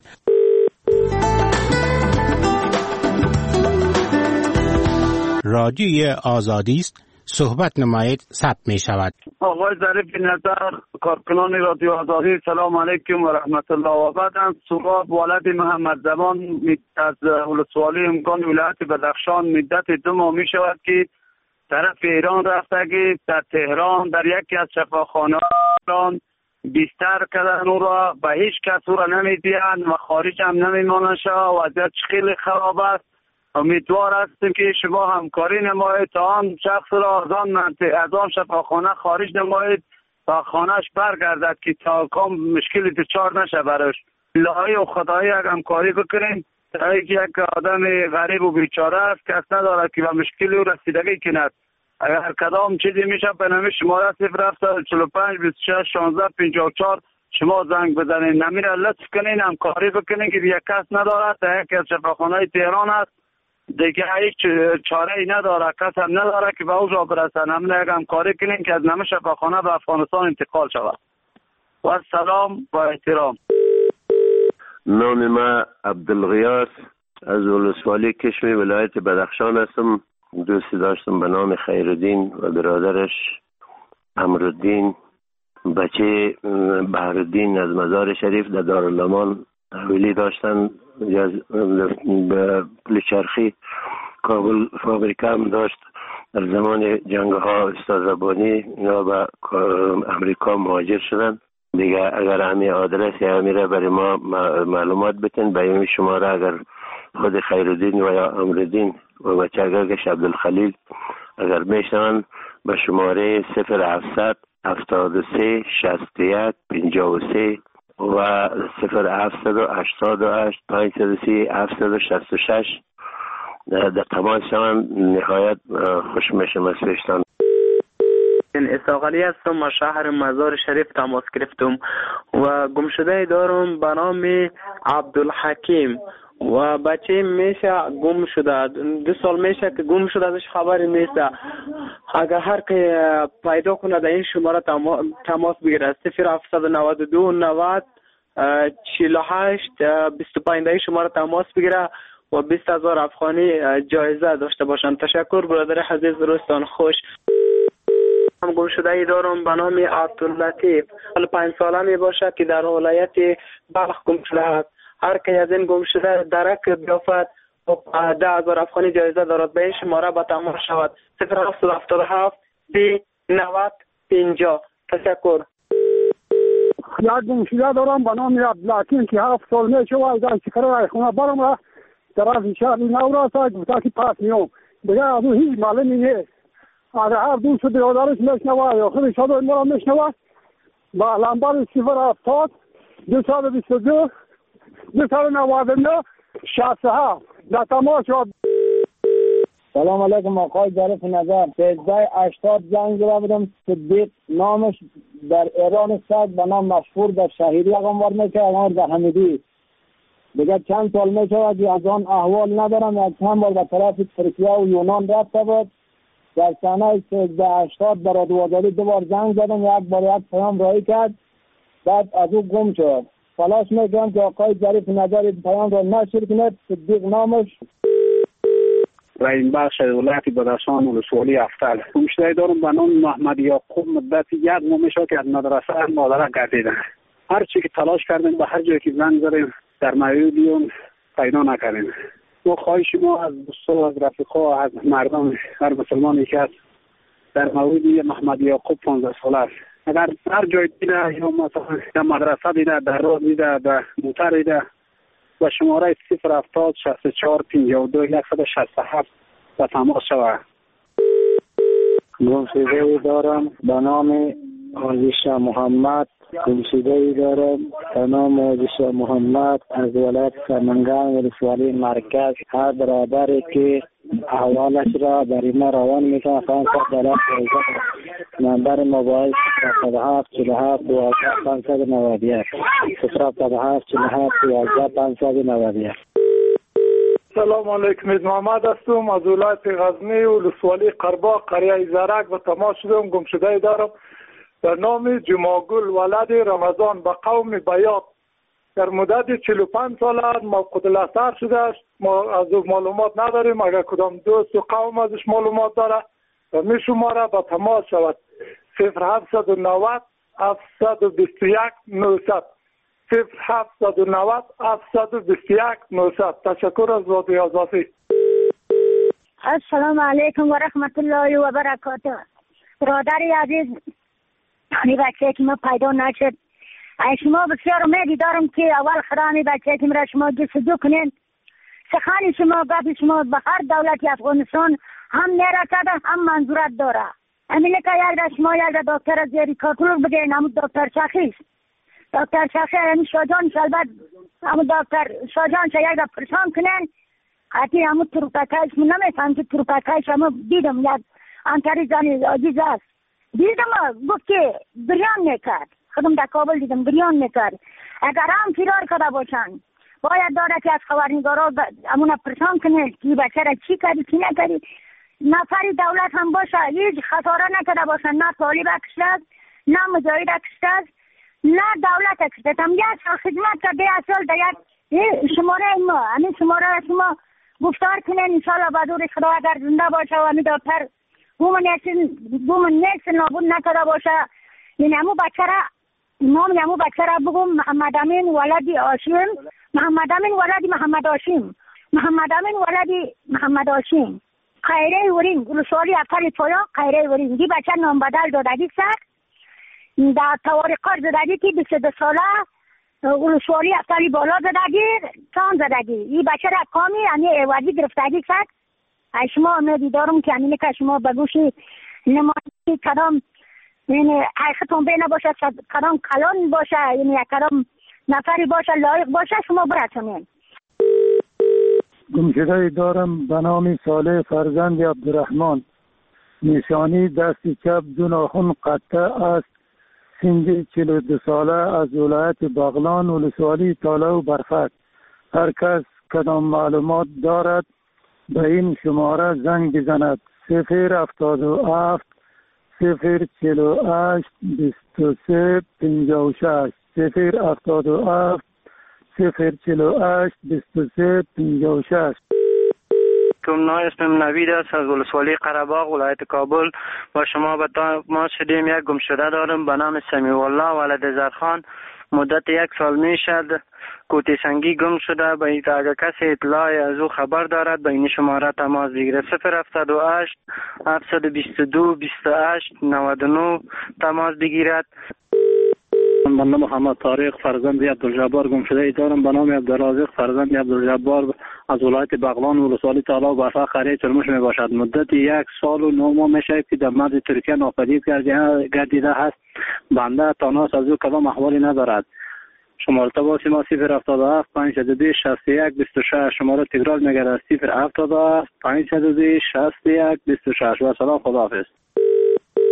رادیوی آزادی است، صحبت نمایید، ثبت می شود. آقای ظریف نظر، کارکنان رادیو آزادی، سلام علیکم و رحمت الله و بعد. سراب والد محمد زمان از ولسوالی امکان ولایت بدخشان مدت 2 ماه می شود که طرف ایران رفتگی در تهران در یکی از شفاخانه‌ها بیستر کردن او را، به هیچ کس او را نمیدیند و خارج هم نمیمانند. وضعیت خیلی خراب است. امیدوار هستیم که شما همکاری نمایید تا آن شخص را از آن شفاخانه خارج نمایید تا خانهش برگردد که تا کام مشکلی دچار نشه براش. الهی و خدایی اگر همکاری بکنیم تا یک آدم غریب و بیچاره است کس ندارد که به مشکلی او رسیدگی کند. اگر کدام چیزی میشه به نام شماره 045 26 16 54 شما زنگ بزنید. نمیره لطف کنین همکاری بکنین که یک کس ندارد در یک از شفاخانه تهران است دیگه هیچ چاره ای نداره، کس هم نداره که به اوجا برسن. همین همکاری کنین که از نام شفاخانه به افغانستان انتقال شود. و سلام و احترام. نام ما عبدالغیاث از ولسوالی کشمی ولایت بدخشان هستم. دوستی داشتم به نام خیرالدین و برادرش امرالدین، بچه بهرالدین از مزار شریف در دارالامان حویلی داشتن. به پلچرخی کابل فابریکه هم داشت. در زمان جنگ ها استاد ربانی یا به امریکا مهاجر شدن دیگه. اگر همین آدرس یا همین برای ما معلومات بتن به این شماره، اگر خود خیرالدین و یا امرالدین و بچه گرگش عبدالخلیل اگر میشنن به شماره 0700 73 61 53 و 0788 530 766 در تماس شما نهایت خوش میشم از پیشتان. اساقلی هستم، از شهر مزار شریف تماس گرفتم و گمشده دارم به نام عبدالحکیم و بچه میشه گم شده. 2 سال میشه که گم شده، ازش خبری نیست. اگر هر که پیدا کنه در این شماره تماس بگیره 0792 90 48 25 در شماره تماس بگیره و 20,000 افغانی جایزه داشته باشند. تشکر برادر عزیز، روزتان خوش. هم گم شده ای دارم به نام عبداللطیف، 5 ساله می باشد که در ولایت بلخ گم شده است. هر که از این گم شده درک بیافت 10,000 افغانی جایزه دارد. به این شماره به تماس شود 0777 30 90 50. تشکر. یک گمشده دارم به نام عبدالحکیم که 7 سال میشه و از شکر رایخونه برم و در از شهر نو را گفته که پس میام دیگه از او هیچ معلومی نیست. اگر هر دوست برادرش میشنوه یا خودش خود ما را میشنوه با لنبر 070 222 299 67 در تماس شد. سلام علیکم آقای ظریف نظر. 1380 جنگ را بودم صدیق نامش در ایران است به نام مشهور در شهیری اقاموار میشه اقاموار در حمیدی دیگه چند سال می شود که از آن احوال ندارم. یک چند بار به طرف ترکیه و یونان رفته بود. در سنه 1380 برای دوازده 2 بار زنگ زدم، یک بار یک پیام رایی کرد، بعد از او گم شد. تلاش میکنم که آقای ظریف نظر پیام را نشر کند. صدیق نامش و این بخش ولایت بدخشان ولسوالی افتل گمشده دارم به نام محمد یعقوب. مدت 1 ماه میشه که از مدرسه مادره گردیدم. هر چی که تلاش کردیم به هر جایی که زنگ زدیم در مویدیون پیدا نکردیم. ما خواهش ما از دوستان، از رفیقا، از مردم، هر مسلمانی که است در مویدی محمد یعقوب 15 ساله است، اگر هر جای دیده یا مثلا در مدرسه دیده، در راه دیده، در موتر دیده، و شماره 070 64 52 167 به تماس شود. گمشده دارم به نام آزیش محمد. گمشده دارم به نام آزیش محمد از ولایت سمنگان ولسوالی مرکز. هر برادری که احوالش را برای ما روان میکنه 500 نمبر موبایل 077 47 12 591 077 47 12 591. سلام علیکم. محمد هستم از ولایت غزنی ولسوالی قرباق قریه زرک و تماس شدم. گمشده دارم در نام جماگل ولد رمضان به قوم بیاط. در مدت 45 سال موقوت الاثر شده است. ما از او معلومات نداریم. اگر کدام دوست و قوم ازش معلومات داره و می شماره به تماس شود 0790 721 900 0790 721 900. تشکر از رادیو آزادی. السلام علیکم و رحمت الله و برکاته. برادری عزیز، این بچه که ما پیدا نشد، شما بسیار امیدی دارم که اول خدای بچه که مرا شما جستجو کنین. سخن شما، گپ شما به هر دولتی افغانستان هم نرسده هم منظورت داره. همینه که یک شما یک دکتر زیری کاتولوگ بگین، همون دکتر شخیص دکتر شخیص همین شاجان شلبت همون دکتر شاجان شا یک پرسان کنین. حتی همون تروپکایش من نمیفهم که تروپکایش همون دیدم یک انتری زنی عزیز است. دیدم گفت که بریان میکرد. خودم در کابل دیدم بریان میکرد. اگر هم فرار کرده باشن باید داره که از خبرنگارا همون پرسان کنه که بچه را چی کردی چی نکردی. نفری دولت هم باشه هیچ خساره نکرده باشن، نه طالب کشته است نه مجاهد کشته است نه دولت کشته. هم یک سال خدمت کرده، 10 سال در یک شماره ما همین شماره را شما گفتار کنین. انشاءالله بدور خدا اگر زنده باشه و همین دکتر بوم نیست نابود نکرده باشه. یعنی همون بچه را نام همون بچه را بگم محمد امین ولدی هاشم، محمد امین ولدی محمد هاشم، محمد امین ولدی محمد هاشم. خیره ورین ولسوالی افتر پایا خیره ورین. دی بچه نام بدل دادگی سر در توارقار زدگی که 22 ساله ولسوالی افتری بالا زدگی تان زدگی. این بچه را کامی یعنی ایوازی گرفتگی سر. شما امیدی دارم که همینه که شما بگوشی نمایی کدام یعنی حقیقتون بینه باشه، کدام کلان باشه، یعنی کدام نفری باشه لایق باشه شما برسونین. گمشده دارم به نام صالح فرزند عبدالرحمن. نشانی دست چپ دو ناخن قطع است. سن 42 ساله از ولایت بغلان ولسوالی تاله و برفت. هر کس کدام معلومات دارد به این شماره زنگ بزند 077 048 23 56 077 048 23 56. اسمم نوید است از ولسوالی قره‌باغ ولایت کابل. با شما به ما شدیم. یک گمشده دارم به نام سمیع الله ولد زرخان. مدت 1 سال می شد کوتی سنگی گم شده. به این اگر کسی اطلاعی از او خبر دارد به این شماره تماس بگیره 078 722 28 99 تماس بگیرد. من به نام محمد طارق فرزند عبدالجبار گمشده دارم به نام عبدالرازق فرزند عبدالجبار از ولایت بغلان ولسوالی تالا و برفا قریه چرموش می باشد. مدت 1 سال و 9 ماه می شود که در مرز ترکیه ناپدید گردیده است. بنده تاناس از او کدام احوالی ندارد. شماره تماس ما 077 522 61 26. شماره تکرار میگردد 077 522 61 26. و سلام، خداحافظ.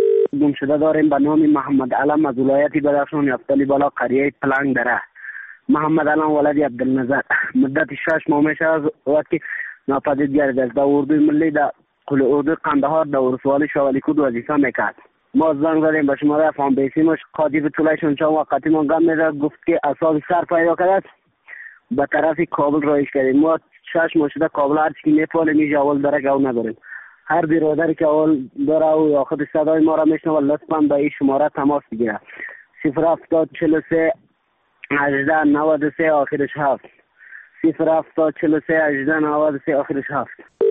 گمشده داریم به نام محمد علم از ولایت بدخشان یفتلی بالا قریه پلنگ دره. محمد علام ولدی عبدالنظر. مدت 6 ماه میشه از وقتی ناپدید گردید. در اردوی ملی در کل اردوی قندهار در ولسوالی شوالیکود وظیفه میکرد. ما زنگ زدیم به شماره فاندیشنش، قاضی طولایشون چند وقتی ما گم میده گفت که اعصاب سر پیدا کرد به طرف کابل رایش کردیم. ما 6 ماه شده کابل هر چی میپاله میشه اول داره گو نداریم. هر برادری که اول داره و یا خود صدای ما را میشنوه لطفا به این شماره تماس بگیره. 070 43 18 93 آخرش 7. 070 43 18 93 آخرش 7.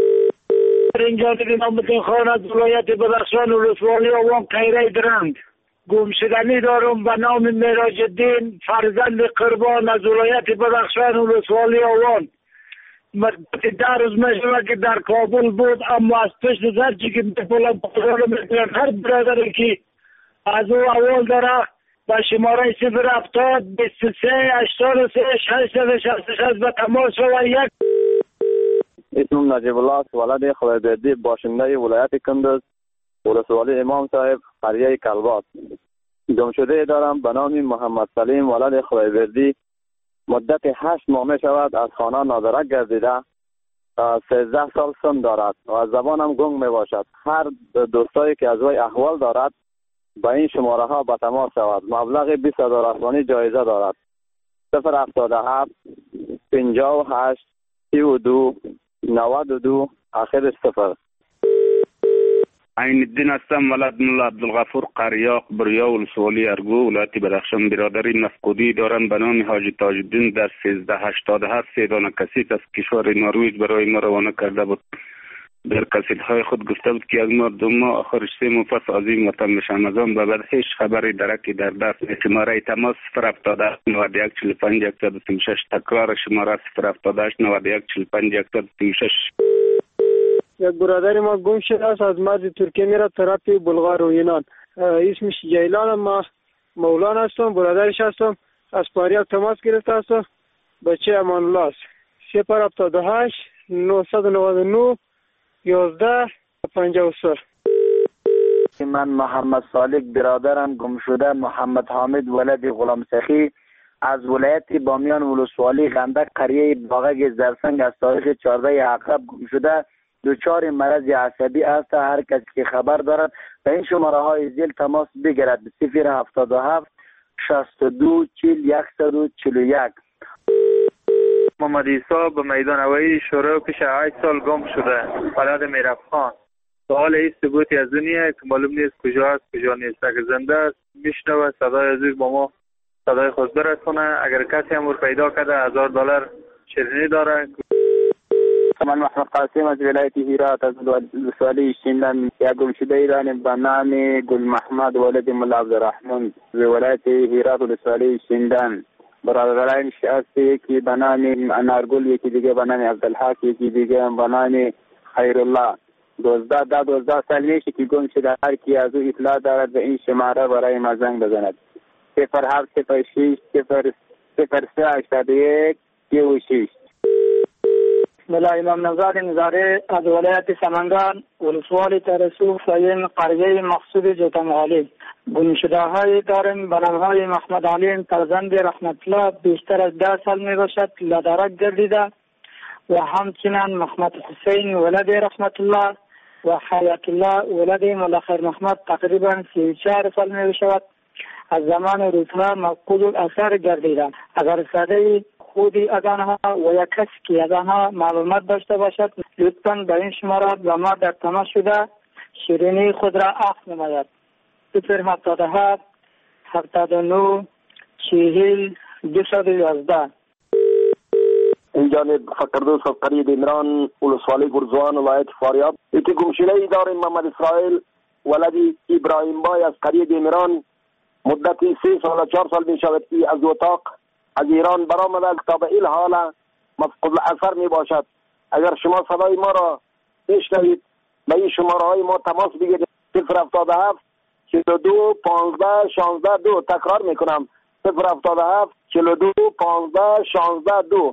اینجا دیدیم امتین خان از ولایت بدخشان ولسوالی آوان قیره درند. گمشدنی دارم به نام معراج الدین فرزند قربان از ولایت بدخشان ولسوالی آوان. مدت 10 روز میشود که در کابل بود، اما از پشت زرچی که میپولم پاسار میکنن هر برادری که از او اول داره به شماره 070 23 83 666 به تماس و یک. اسمم نجیب الله ولد خدایبردی باشنده ولایت کندز ولسوالی امام صاحب قریه کلبات. گمشده دارم به نام محمد سلیم ولد خدایبردی. مدت 8 ماه می شود از خانه نادرک گردیده. 13 سال سن دارد و از زبانم گنگ می باشد. هر دوستایی که از وی احوال دارد با این شماره ها به تماس شود. مبلغ 20,000 افغانی جایزه دارد. 077 58 32 92 آخرش 0. عین الدین هستم ولد ملا عبدالغفور قریاق بریا ولسوالی ارگو ولایت بدخشان. برادری مفقودی دارم به نام حاجی تاج الدین در 1387 3 دانه کسیت از کشور نروژ برای ما روانه کرده بود. در کسیت‌های خود گفته بود که از ما 2 ماه آخرش 3 ماه پس از این وطن میشم. از آن به بعد هیچ خبری درکی در دست نیست. شماره تماس 078 91 45 136. تکرار شماره 078 91 45 136. یک برادر ما گم شده است، از مرز ترکیه میره طرف بلغار و یونان. اسمش جیلان، ما مولانا هستم، برادرش هستم. از پاریاک تماس گرفته هستم. بچه امان الله است. 078 999 11 53. من محمد صالح برادرم گم شده محمد حامد ولد غلام سخی از ولایت بامیان ولسوالی غندک قریه باغک زرسنگ از تاریخ 14 عقرب گم شده. دچار مرض عصبی است. هر کسی که خبر دارد به این شماره های زیر تماس بگیرد. 077 62 40 141. محمد عیسی به میدان هوایی شروع پیش 8 سال گم شده. ولد میرفخان. سوال این ثبوتی از دنیا که معلوم نیست کجا است کجا نیست. اگر زنده است میشنوه صدای عزیز با ما صدای خود برسونه. اگر کسی هم پیدا کرده $1000 شیرینی داره. من محمد قاسم از ولایت هرات از ولسوالی شیندن. یک گم شده ایرانی به نام گل محمد ولد ملا عبدالرحمن از ولایت هرات ولسوالی شیندن. برادرانش هست، یکی به نام انارگل، یکی دیگه به نام عبدالحق، یکی دیگه به نام خیرالله. 12 سال میشه که گم شده. هر کی از او اطلاع دارد به این شماره برای ما زنگ بزند. 0706 03 81 36. ملا امام نژاد نظاره از ولایت سمنگان ولسوالی ترسو فایم قریه مقصود جوتمغالی. گم شده های داریم به نام های محمد علیم فرزند رحمت الله بیشتر از 10 سال می باشد لدرک گردیده و همچنین محمد حسین ولد رحمت الله و حیات الله ولد ملا خیر محمد تقریبا 34 سال می باشد. از زمان روزها مفقود الاثر گردیده. اگر صدای خودی از آنها و یک کسی که از آنها معلومات داشته باشد لطفاً به این شماره با ما در تماس شده شیرینی خود را اخذ نماید. 077 79 40 211. این جانب فقردوس و قریب عمران ولسوالی گرزوان ولایت فاریاب. یکی گمشده ای داریم محمد اسرائیل ولد ابراهیم بای از قریب عمران. مدتی 3 سال و 4 سال می شود که از اتاق از ایران برآمده تا به این حال مفقود الاثر می باشد. اگر شما صدای ما را بشنوید به این شماره های ما تماس بگیرید. 077 42 15 16 2. تکرار می کنم 077 42 15 16 2.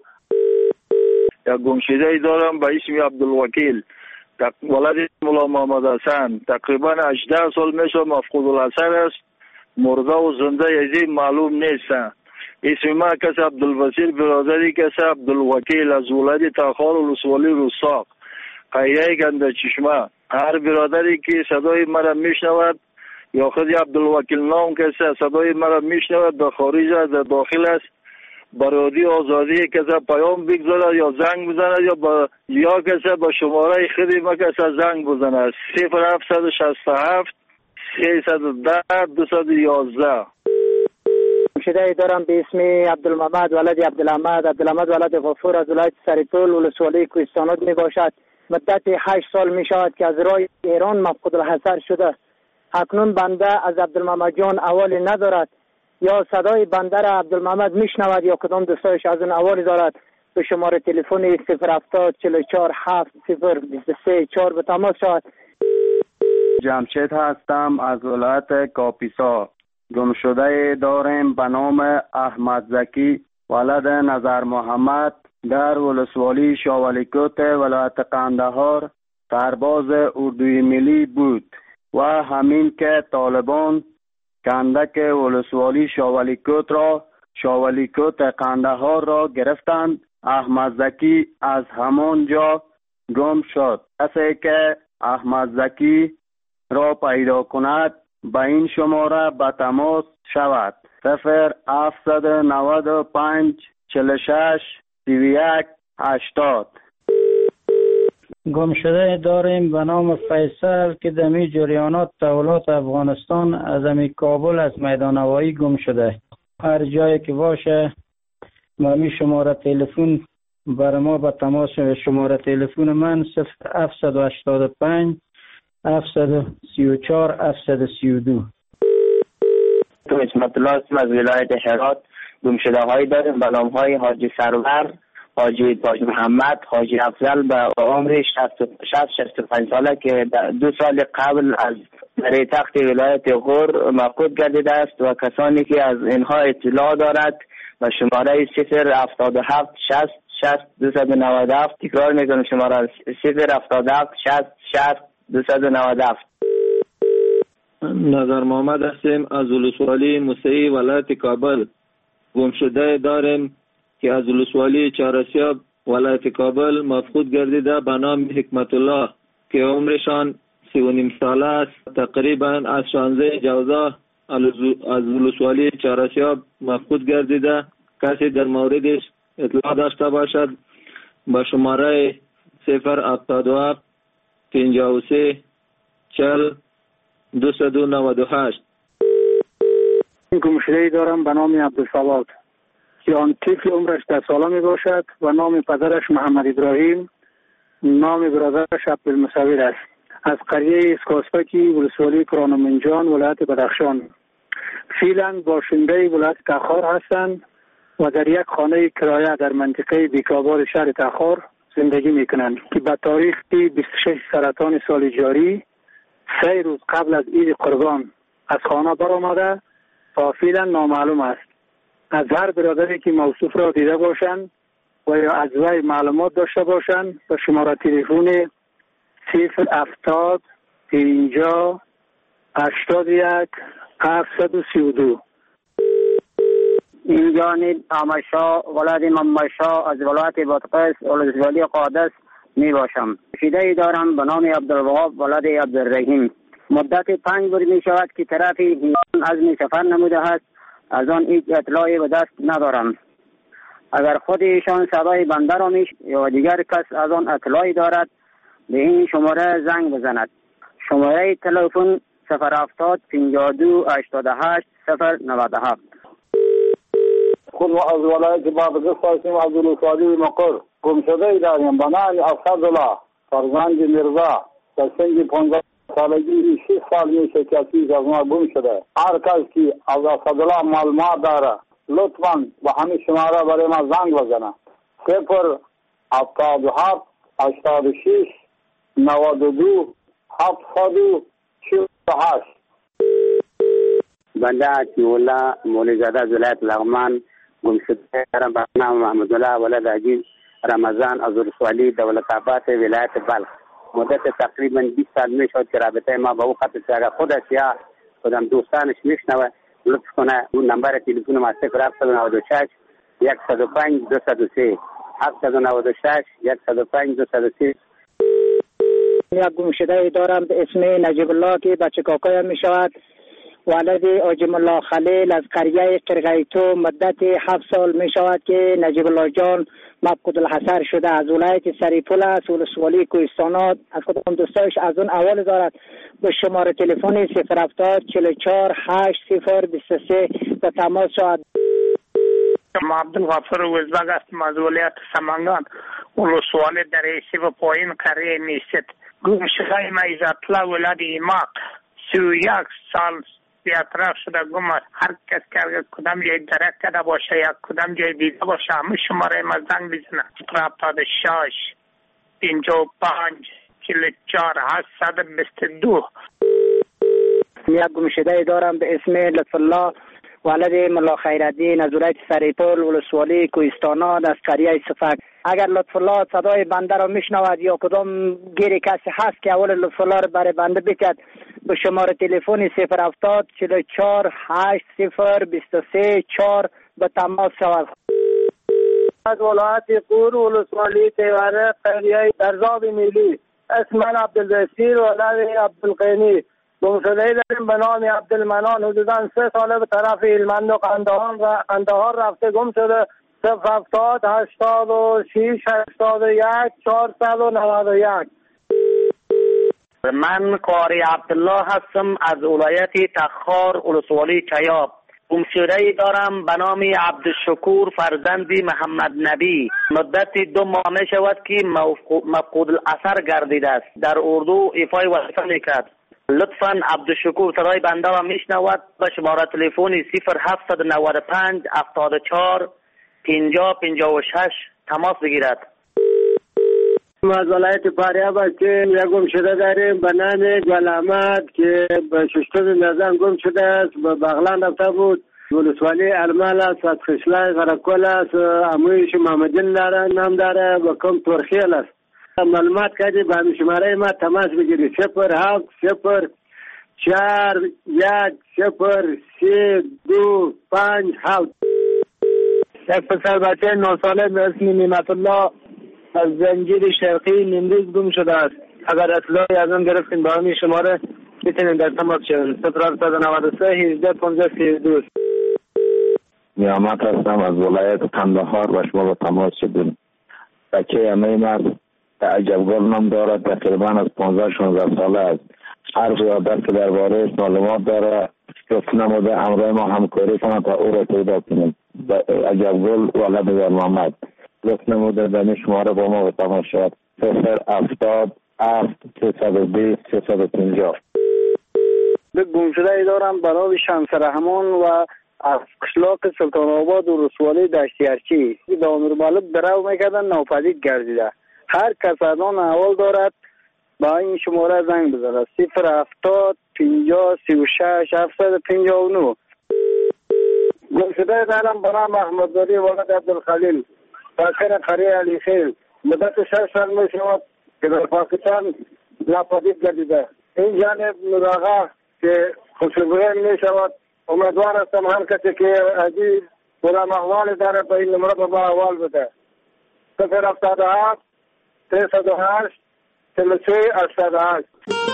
یک گمشده ای دارم به اسم عبدالوکیل ولد مولا محمد حسن. تقریبا 18 سال میشه مفقود الاثر است. مرده و زنده از این معلوم نیست. اسم ما کس عبدالبصیر برادری کس عبدالوکیل از ولایت تخار ولسوالی رستاق قریه گنده چشمه. هر برادری که صدای مرا میشنود یا خود عبدالوکیل نام کسی صدای مرا میشنود در خارج است در داخل است برادی آزادی کسی پیام بگذارد یا زنگ بزند یا کسی با شماره خودی ما کسی زنگ بزند 0767 310 211. شده دارم به اسم عبدالمحمد ولد عبدالحمد ولد غفور از ولایت سرپل ولسوالی کوهستانات می باشد. مدت 8 سال می شود که از راه ایران مفقود الحضر شده. اکنون بنده از عبدالمحمد جان اوالی ندارد یا صدای بنده را عبدالمحمد میشنود یا کدام دوستایش از اون اوالی دارد. به شماره تلفن 070 44 7 023 4 به تماس شود. جمشید هستم از ولایت کاپیسا. گمشده داریم به نام احمد زکی ولد نظر محمد در ولسوالی شاولیکوت ولایت قندهار سرباز اردوی ملی بود و همین که طالبان کندک ولسوالی شاولیکوت قندهار را گرفتند احمد زکی از همان جا گم شد. کسی که احمد زکی را پیدا کند به این شماره به تماس شود 0795 46 31 80. گم شده داریم به نام فیصل که دمی جریانات تحولات افغانستان از امی کابل از میدان هوایی گم شده. هر جایی که باشه با می شماره تلفن بر ما به تماس. شماره تلفن من 0785 734 732. اسمت الله از ولایت هرات. گمشده هایی داریم به نام های حاجی سرور، حاجی تاج محمد، حاجی افضل به عمر 65 ساله که 2 سال قبل از در تخت ولایت غور مفقود گردیده است و کسانی که از اینها اطلاع دارد به شماره 077 60 60 297. تکرار میکنم شماره 077 60 60 297. نظر محمد هستیم از ولسوالی موسعی ولایت کابل. گمشده داریم که از ولسوالی چهارسیاب ولایت کابل مفقود گردیده به نام حکمت الله که عمرشان 39 ساله است. تقریبا از 16 جوزا از ولسوالی چهارسیاب مفقود گردیده. کسی در موردش اطلاع داشته باشد با شماره 077 53 40 298. گمشده‌ای دارم به نام عبدالصواد که آن طفل عمرش 10 ساله می باشد و نام پدرش محمد ابراهیم، نام برادرش عبدالمصور است. از قریه اسکاسپکی ولسوالی کرانمنجان ولایت بدخشان. فعلا باشنده ولایت تخار هستند و در یک خانه کرایه در منطقه بیکابار شهر تخار زندگی می کنند که به تاریخ 26 سرطان سال جاری 3 روز قبل از عید قربان از خانه برآمده تا فعلا نامعلوم است. از هر برادری که موصوف را دیده باشند و یا از وی معلومات داشته باشند به شماره تلفن 070 50 81 732. این جانب آمشا ولد ممشا از ولایت بادغیس ولسوالی قادس می باشم. شیده دارم به نام عبدالوهاب ولد عبدالرحیم. مدت 5 روز می شود که طرف ایران عزم سفر نموده است. از آن هیچ اطلاعی به دست ندارم. اگر خود ایشان صدای بنده را یا دیگر کس از آن اطلاعی دارد به این شماره زنگ بزند. شماره تلفن 070 52 88 097. خود از ولایت بادغیس هستیم از ولسوالی مقر. گمشده داریم به نام اسدالله فرزند میرزا در سن 15 سالگی 6 سال میشه که از ما گم شده. هر کس که از اسدالله معلومات داره لطفاً به همین شماره برای ما زنگ بزنه 077 86 92 748. بنده عطی‌الله مولوی‌زاده از ولایت لغمان. گمشده دارم به نام محمد الله ولد عجیب رمضان از ولسوالی دولت‌آباد ولایت بلخ. مدت تقریبا 20 سال می شد که رابطه ما با او قطع شد. اگر خودش یا خودم دوستانش میشنوه لطف کنه اون نمبر تلفن ما 0796 105 203 796 105 203. یک گمشده دارم به اسم نجیب الله که بچه کاکایم می شود. ولد آجم الله خلیل از قریه قرغیتو مدت 7 سال می شود که نجیب الله جان مفقود الحصر شده. از ولایت سریپول است، ولسوالی کوهستانات. از کدام دوستایش از اون اول دارد به شماره تلفن 070 44 80 23 به تماس شود. عبدالغفور وزبگ هستم از ولایت سمنگان، ولسوالی دریسی و پایین قریه نیست. گمشده ما عزت‌الله ولد ایماق 31 سال بیاطراف شده گم است. هر کس که کدام جای درک کرده باشه یا کدام جای دیده باشه همه شماره ما زنگ بزنه. 76 55 44 822. یک گمشده دارم به اسم لطف الله ولد ملا خیرالدین از ولایت سریپول، ولسوالی کوهستانات، از قریه صفک. اگر لطف الله صدای بنده را میشنود یا کدام گیری کسی هست که اول لطف الله را برای بنده بکرد به شماره تلفن 070 44 80 23 4 به تماس شود. از ولایت قور، ولسوالی تیوره، قریه درزاب میلی. اسم من عبدالبصیر ولد عبدالقینی. گمشده‌ای داریم به نام عبدالمنان. حدوداً 3 ساله به طرف هلمند و قندهار رفته گم شده. 070 86 81 491. من قاری عبدالله هستم از ولایت تخار، ولسوالی چیاب. گمشده‌ای دارم به نام عبدالشکور فرزند محمد نبی. مدت 2 ماه می شود که مفقود الاثر گردیده است. در اردو ایفای وظیفه میکرد. لطفاً عبدالشکور صدای بنده را میشنود به شماره تلفن 0795 74 50 56 تماس بگیرد. از ولایت فاریاب هستیم. یک گمشده داریم به نام گل احمد که به ششتم نظام گم شده است. به بغلان رفته بود. ولسوالی ارمل است، از خشلای غرقل است. امویش محمدین داره، نام داره و کم ترخیل است. معلومات کردی به همین شماره ما تماس بگیری 07 0 4 1 0 3 2 5 7. یک پسر بچه 9 ساله به اسم نعمت الله از زنجیر شرقی نیمروز گم شده است. اگر اطلاعی از آن گرفتین با همین شماره میتونین در تماس شوید. 0793 18 15 32. نیامت هستم از ولایت قندهار و شما با تماس شدیم. بچه امیم است، عجبگل نام دارد، تقریبا از 15-16 ساله است. هر برادر که درباره معلومات داره لطف نموده همراه ما همکاری کنند تا او را پیدا کنیم. عجبگل ولد در محمد لطف نموده در شماره با ما به تماس شد. 070 320 350. به گمشده‌ای دارم به نام شمس رحمان و از قشلاق سلطان آباد و رسوالی دشتیارچی. دامیر بالب درو میکردن ناپدید گردیده. هر کس از آن احوال دارد با این شماره زنگ بزنه 070 50 36 759. گمشده دارم به نام احمدزاده ولد عبدالخلیل ساکن قریه علیخیل. مدت 6 سال می شود که در پاکستان ناپدید گردیده. این جانب مداغا که خوشبویی می شود. امیدوار هستم هر کسی که عزیز کدام احوال داره به این نمره به ما احوال بده. 077 308 33 88.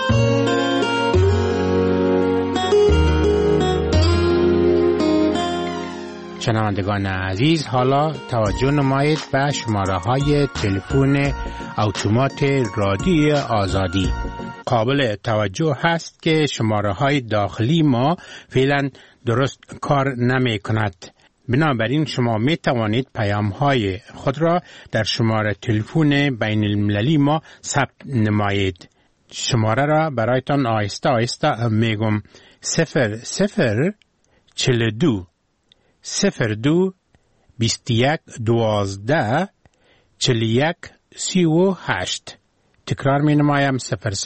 شنوندگان عزیز، حالا توجه نمایید به شماره های تلفن اتومات رادیو آزادی. قابل توجه هست که شماره های داخلی ما فعلا درست کار نمی کند. بنابراین شما می توانید پیام های خود را در شماره تلفن بین المللی ما ثبت نمایید. شماره را برایتان آهسته آهسته می گم. 0042 02 21 12 41 38. تکرار می نمایم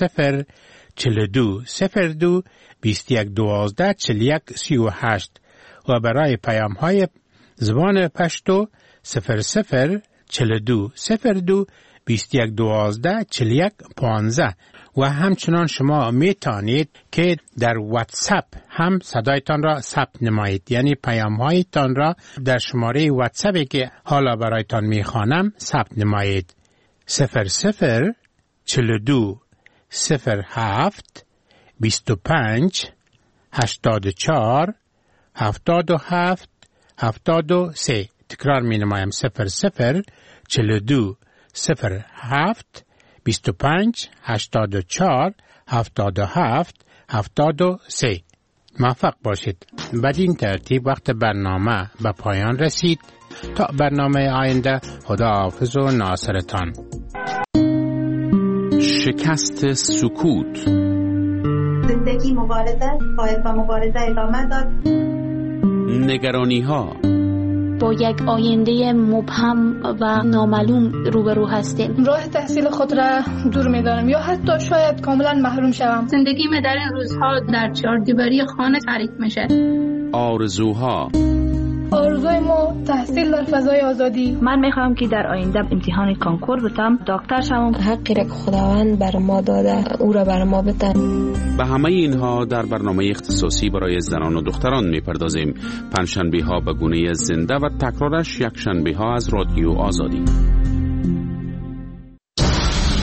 0042 02 21 12 41 38 و برای پیام های زبان پشتو 0042 02 2112 41 15 و همچنان شما می توانید که در واتساپ هم صدایتان را ثبت نمایید، یعنی پیام هایتان را در شماره واتساپی که حالا برایتان می خوانم ثبت نمایید. 00 42 07 25 84 77 73. تکرار می نمایم. 00 42 07 25 84 77 73. موفق باشید. بدین ترتیب وقت برنامه به پایان رسید. تا برنامه آینده، خداحافظ و ناصرتان. شکست سکوت. زندگی مبارزه، باید با مبارزه ادامه داد. نگرانی ها. با یک آینده مبهم و نامعلوم روبرو هستیم. راه تحصیل خود را دور می‌دانم یا حتی شاید کاملا محروم شوم. زندگی من در این روزها در چهاردیواری خانه تعریف میشه. آرزوها. آرزوی ما تحصیل در فضای آزادی. من میخوام که در آینده امتحان کنکور بدم، دکتر شوم. حقی را که خداوند بر ما داده او را بر ما بده. به همه اینها در برنامه اختصاصی برای زنان و دختران میپردازیم. پنجشنبه ها به گونه زنده و تکرارش یک شنبه ها از رادیو آزادی.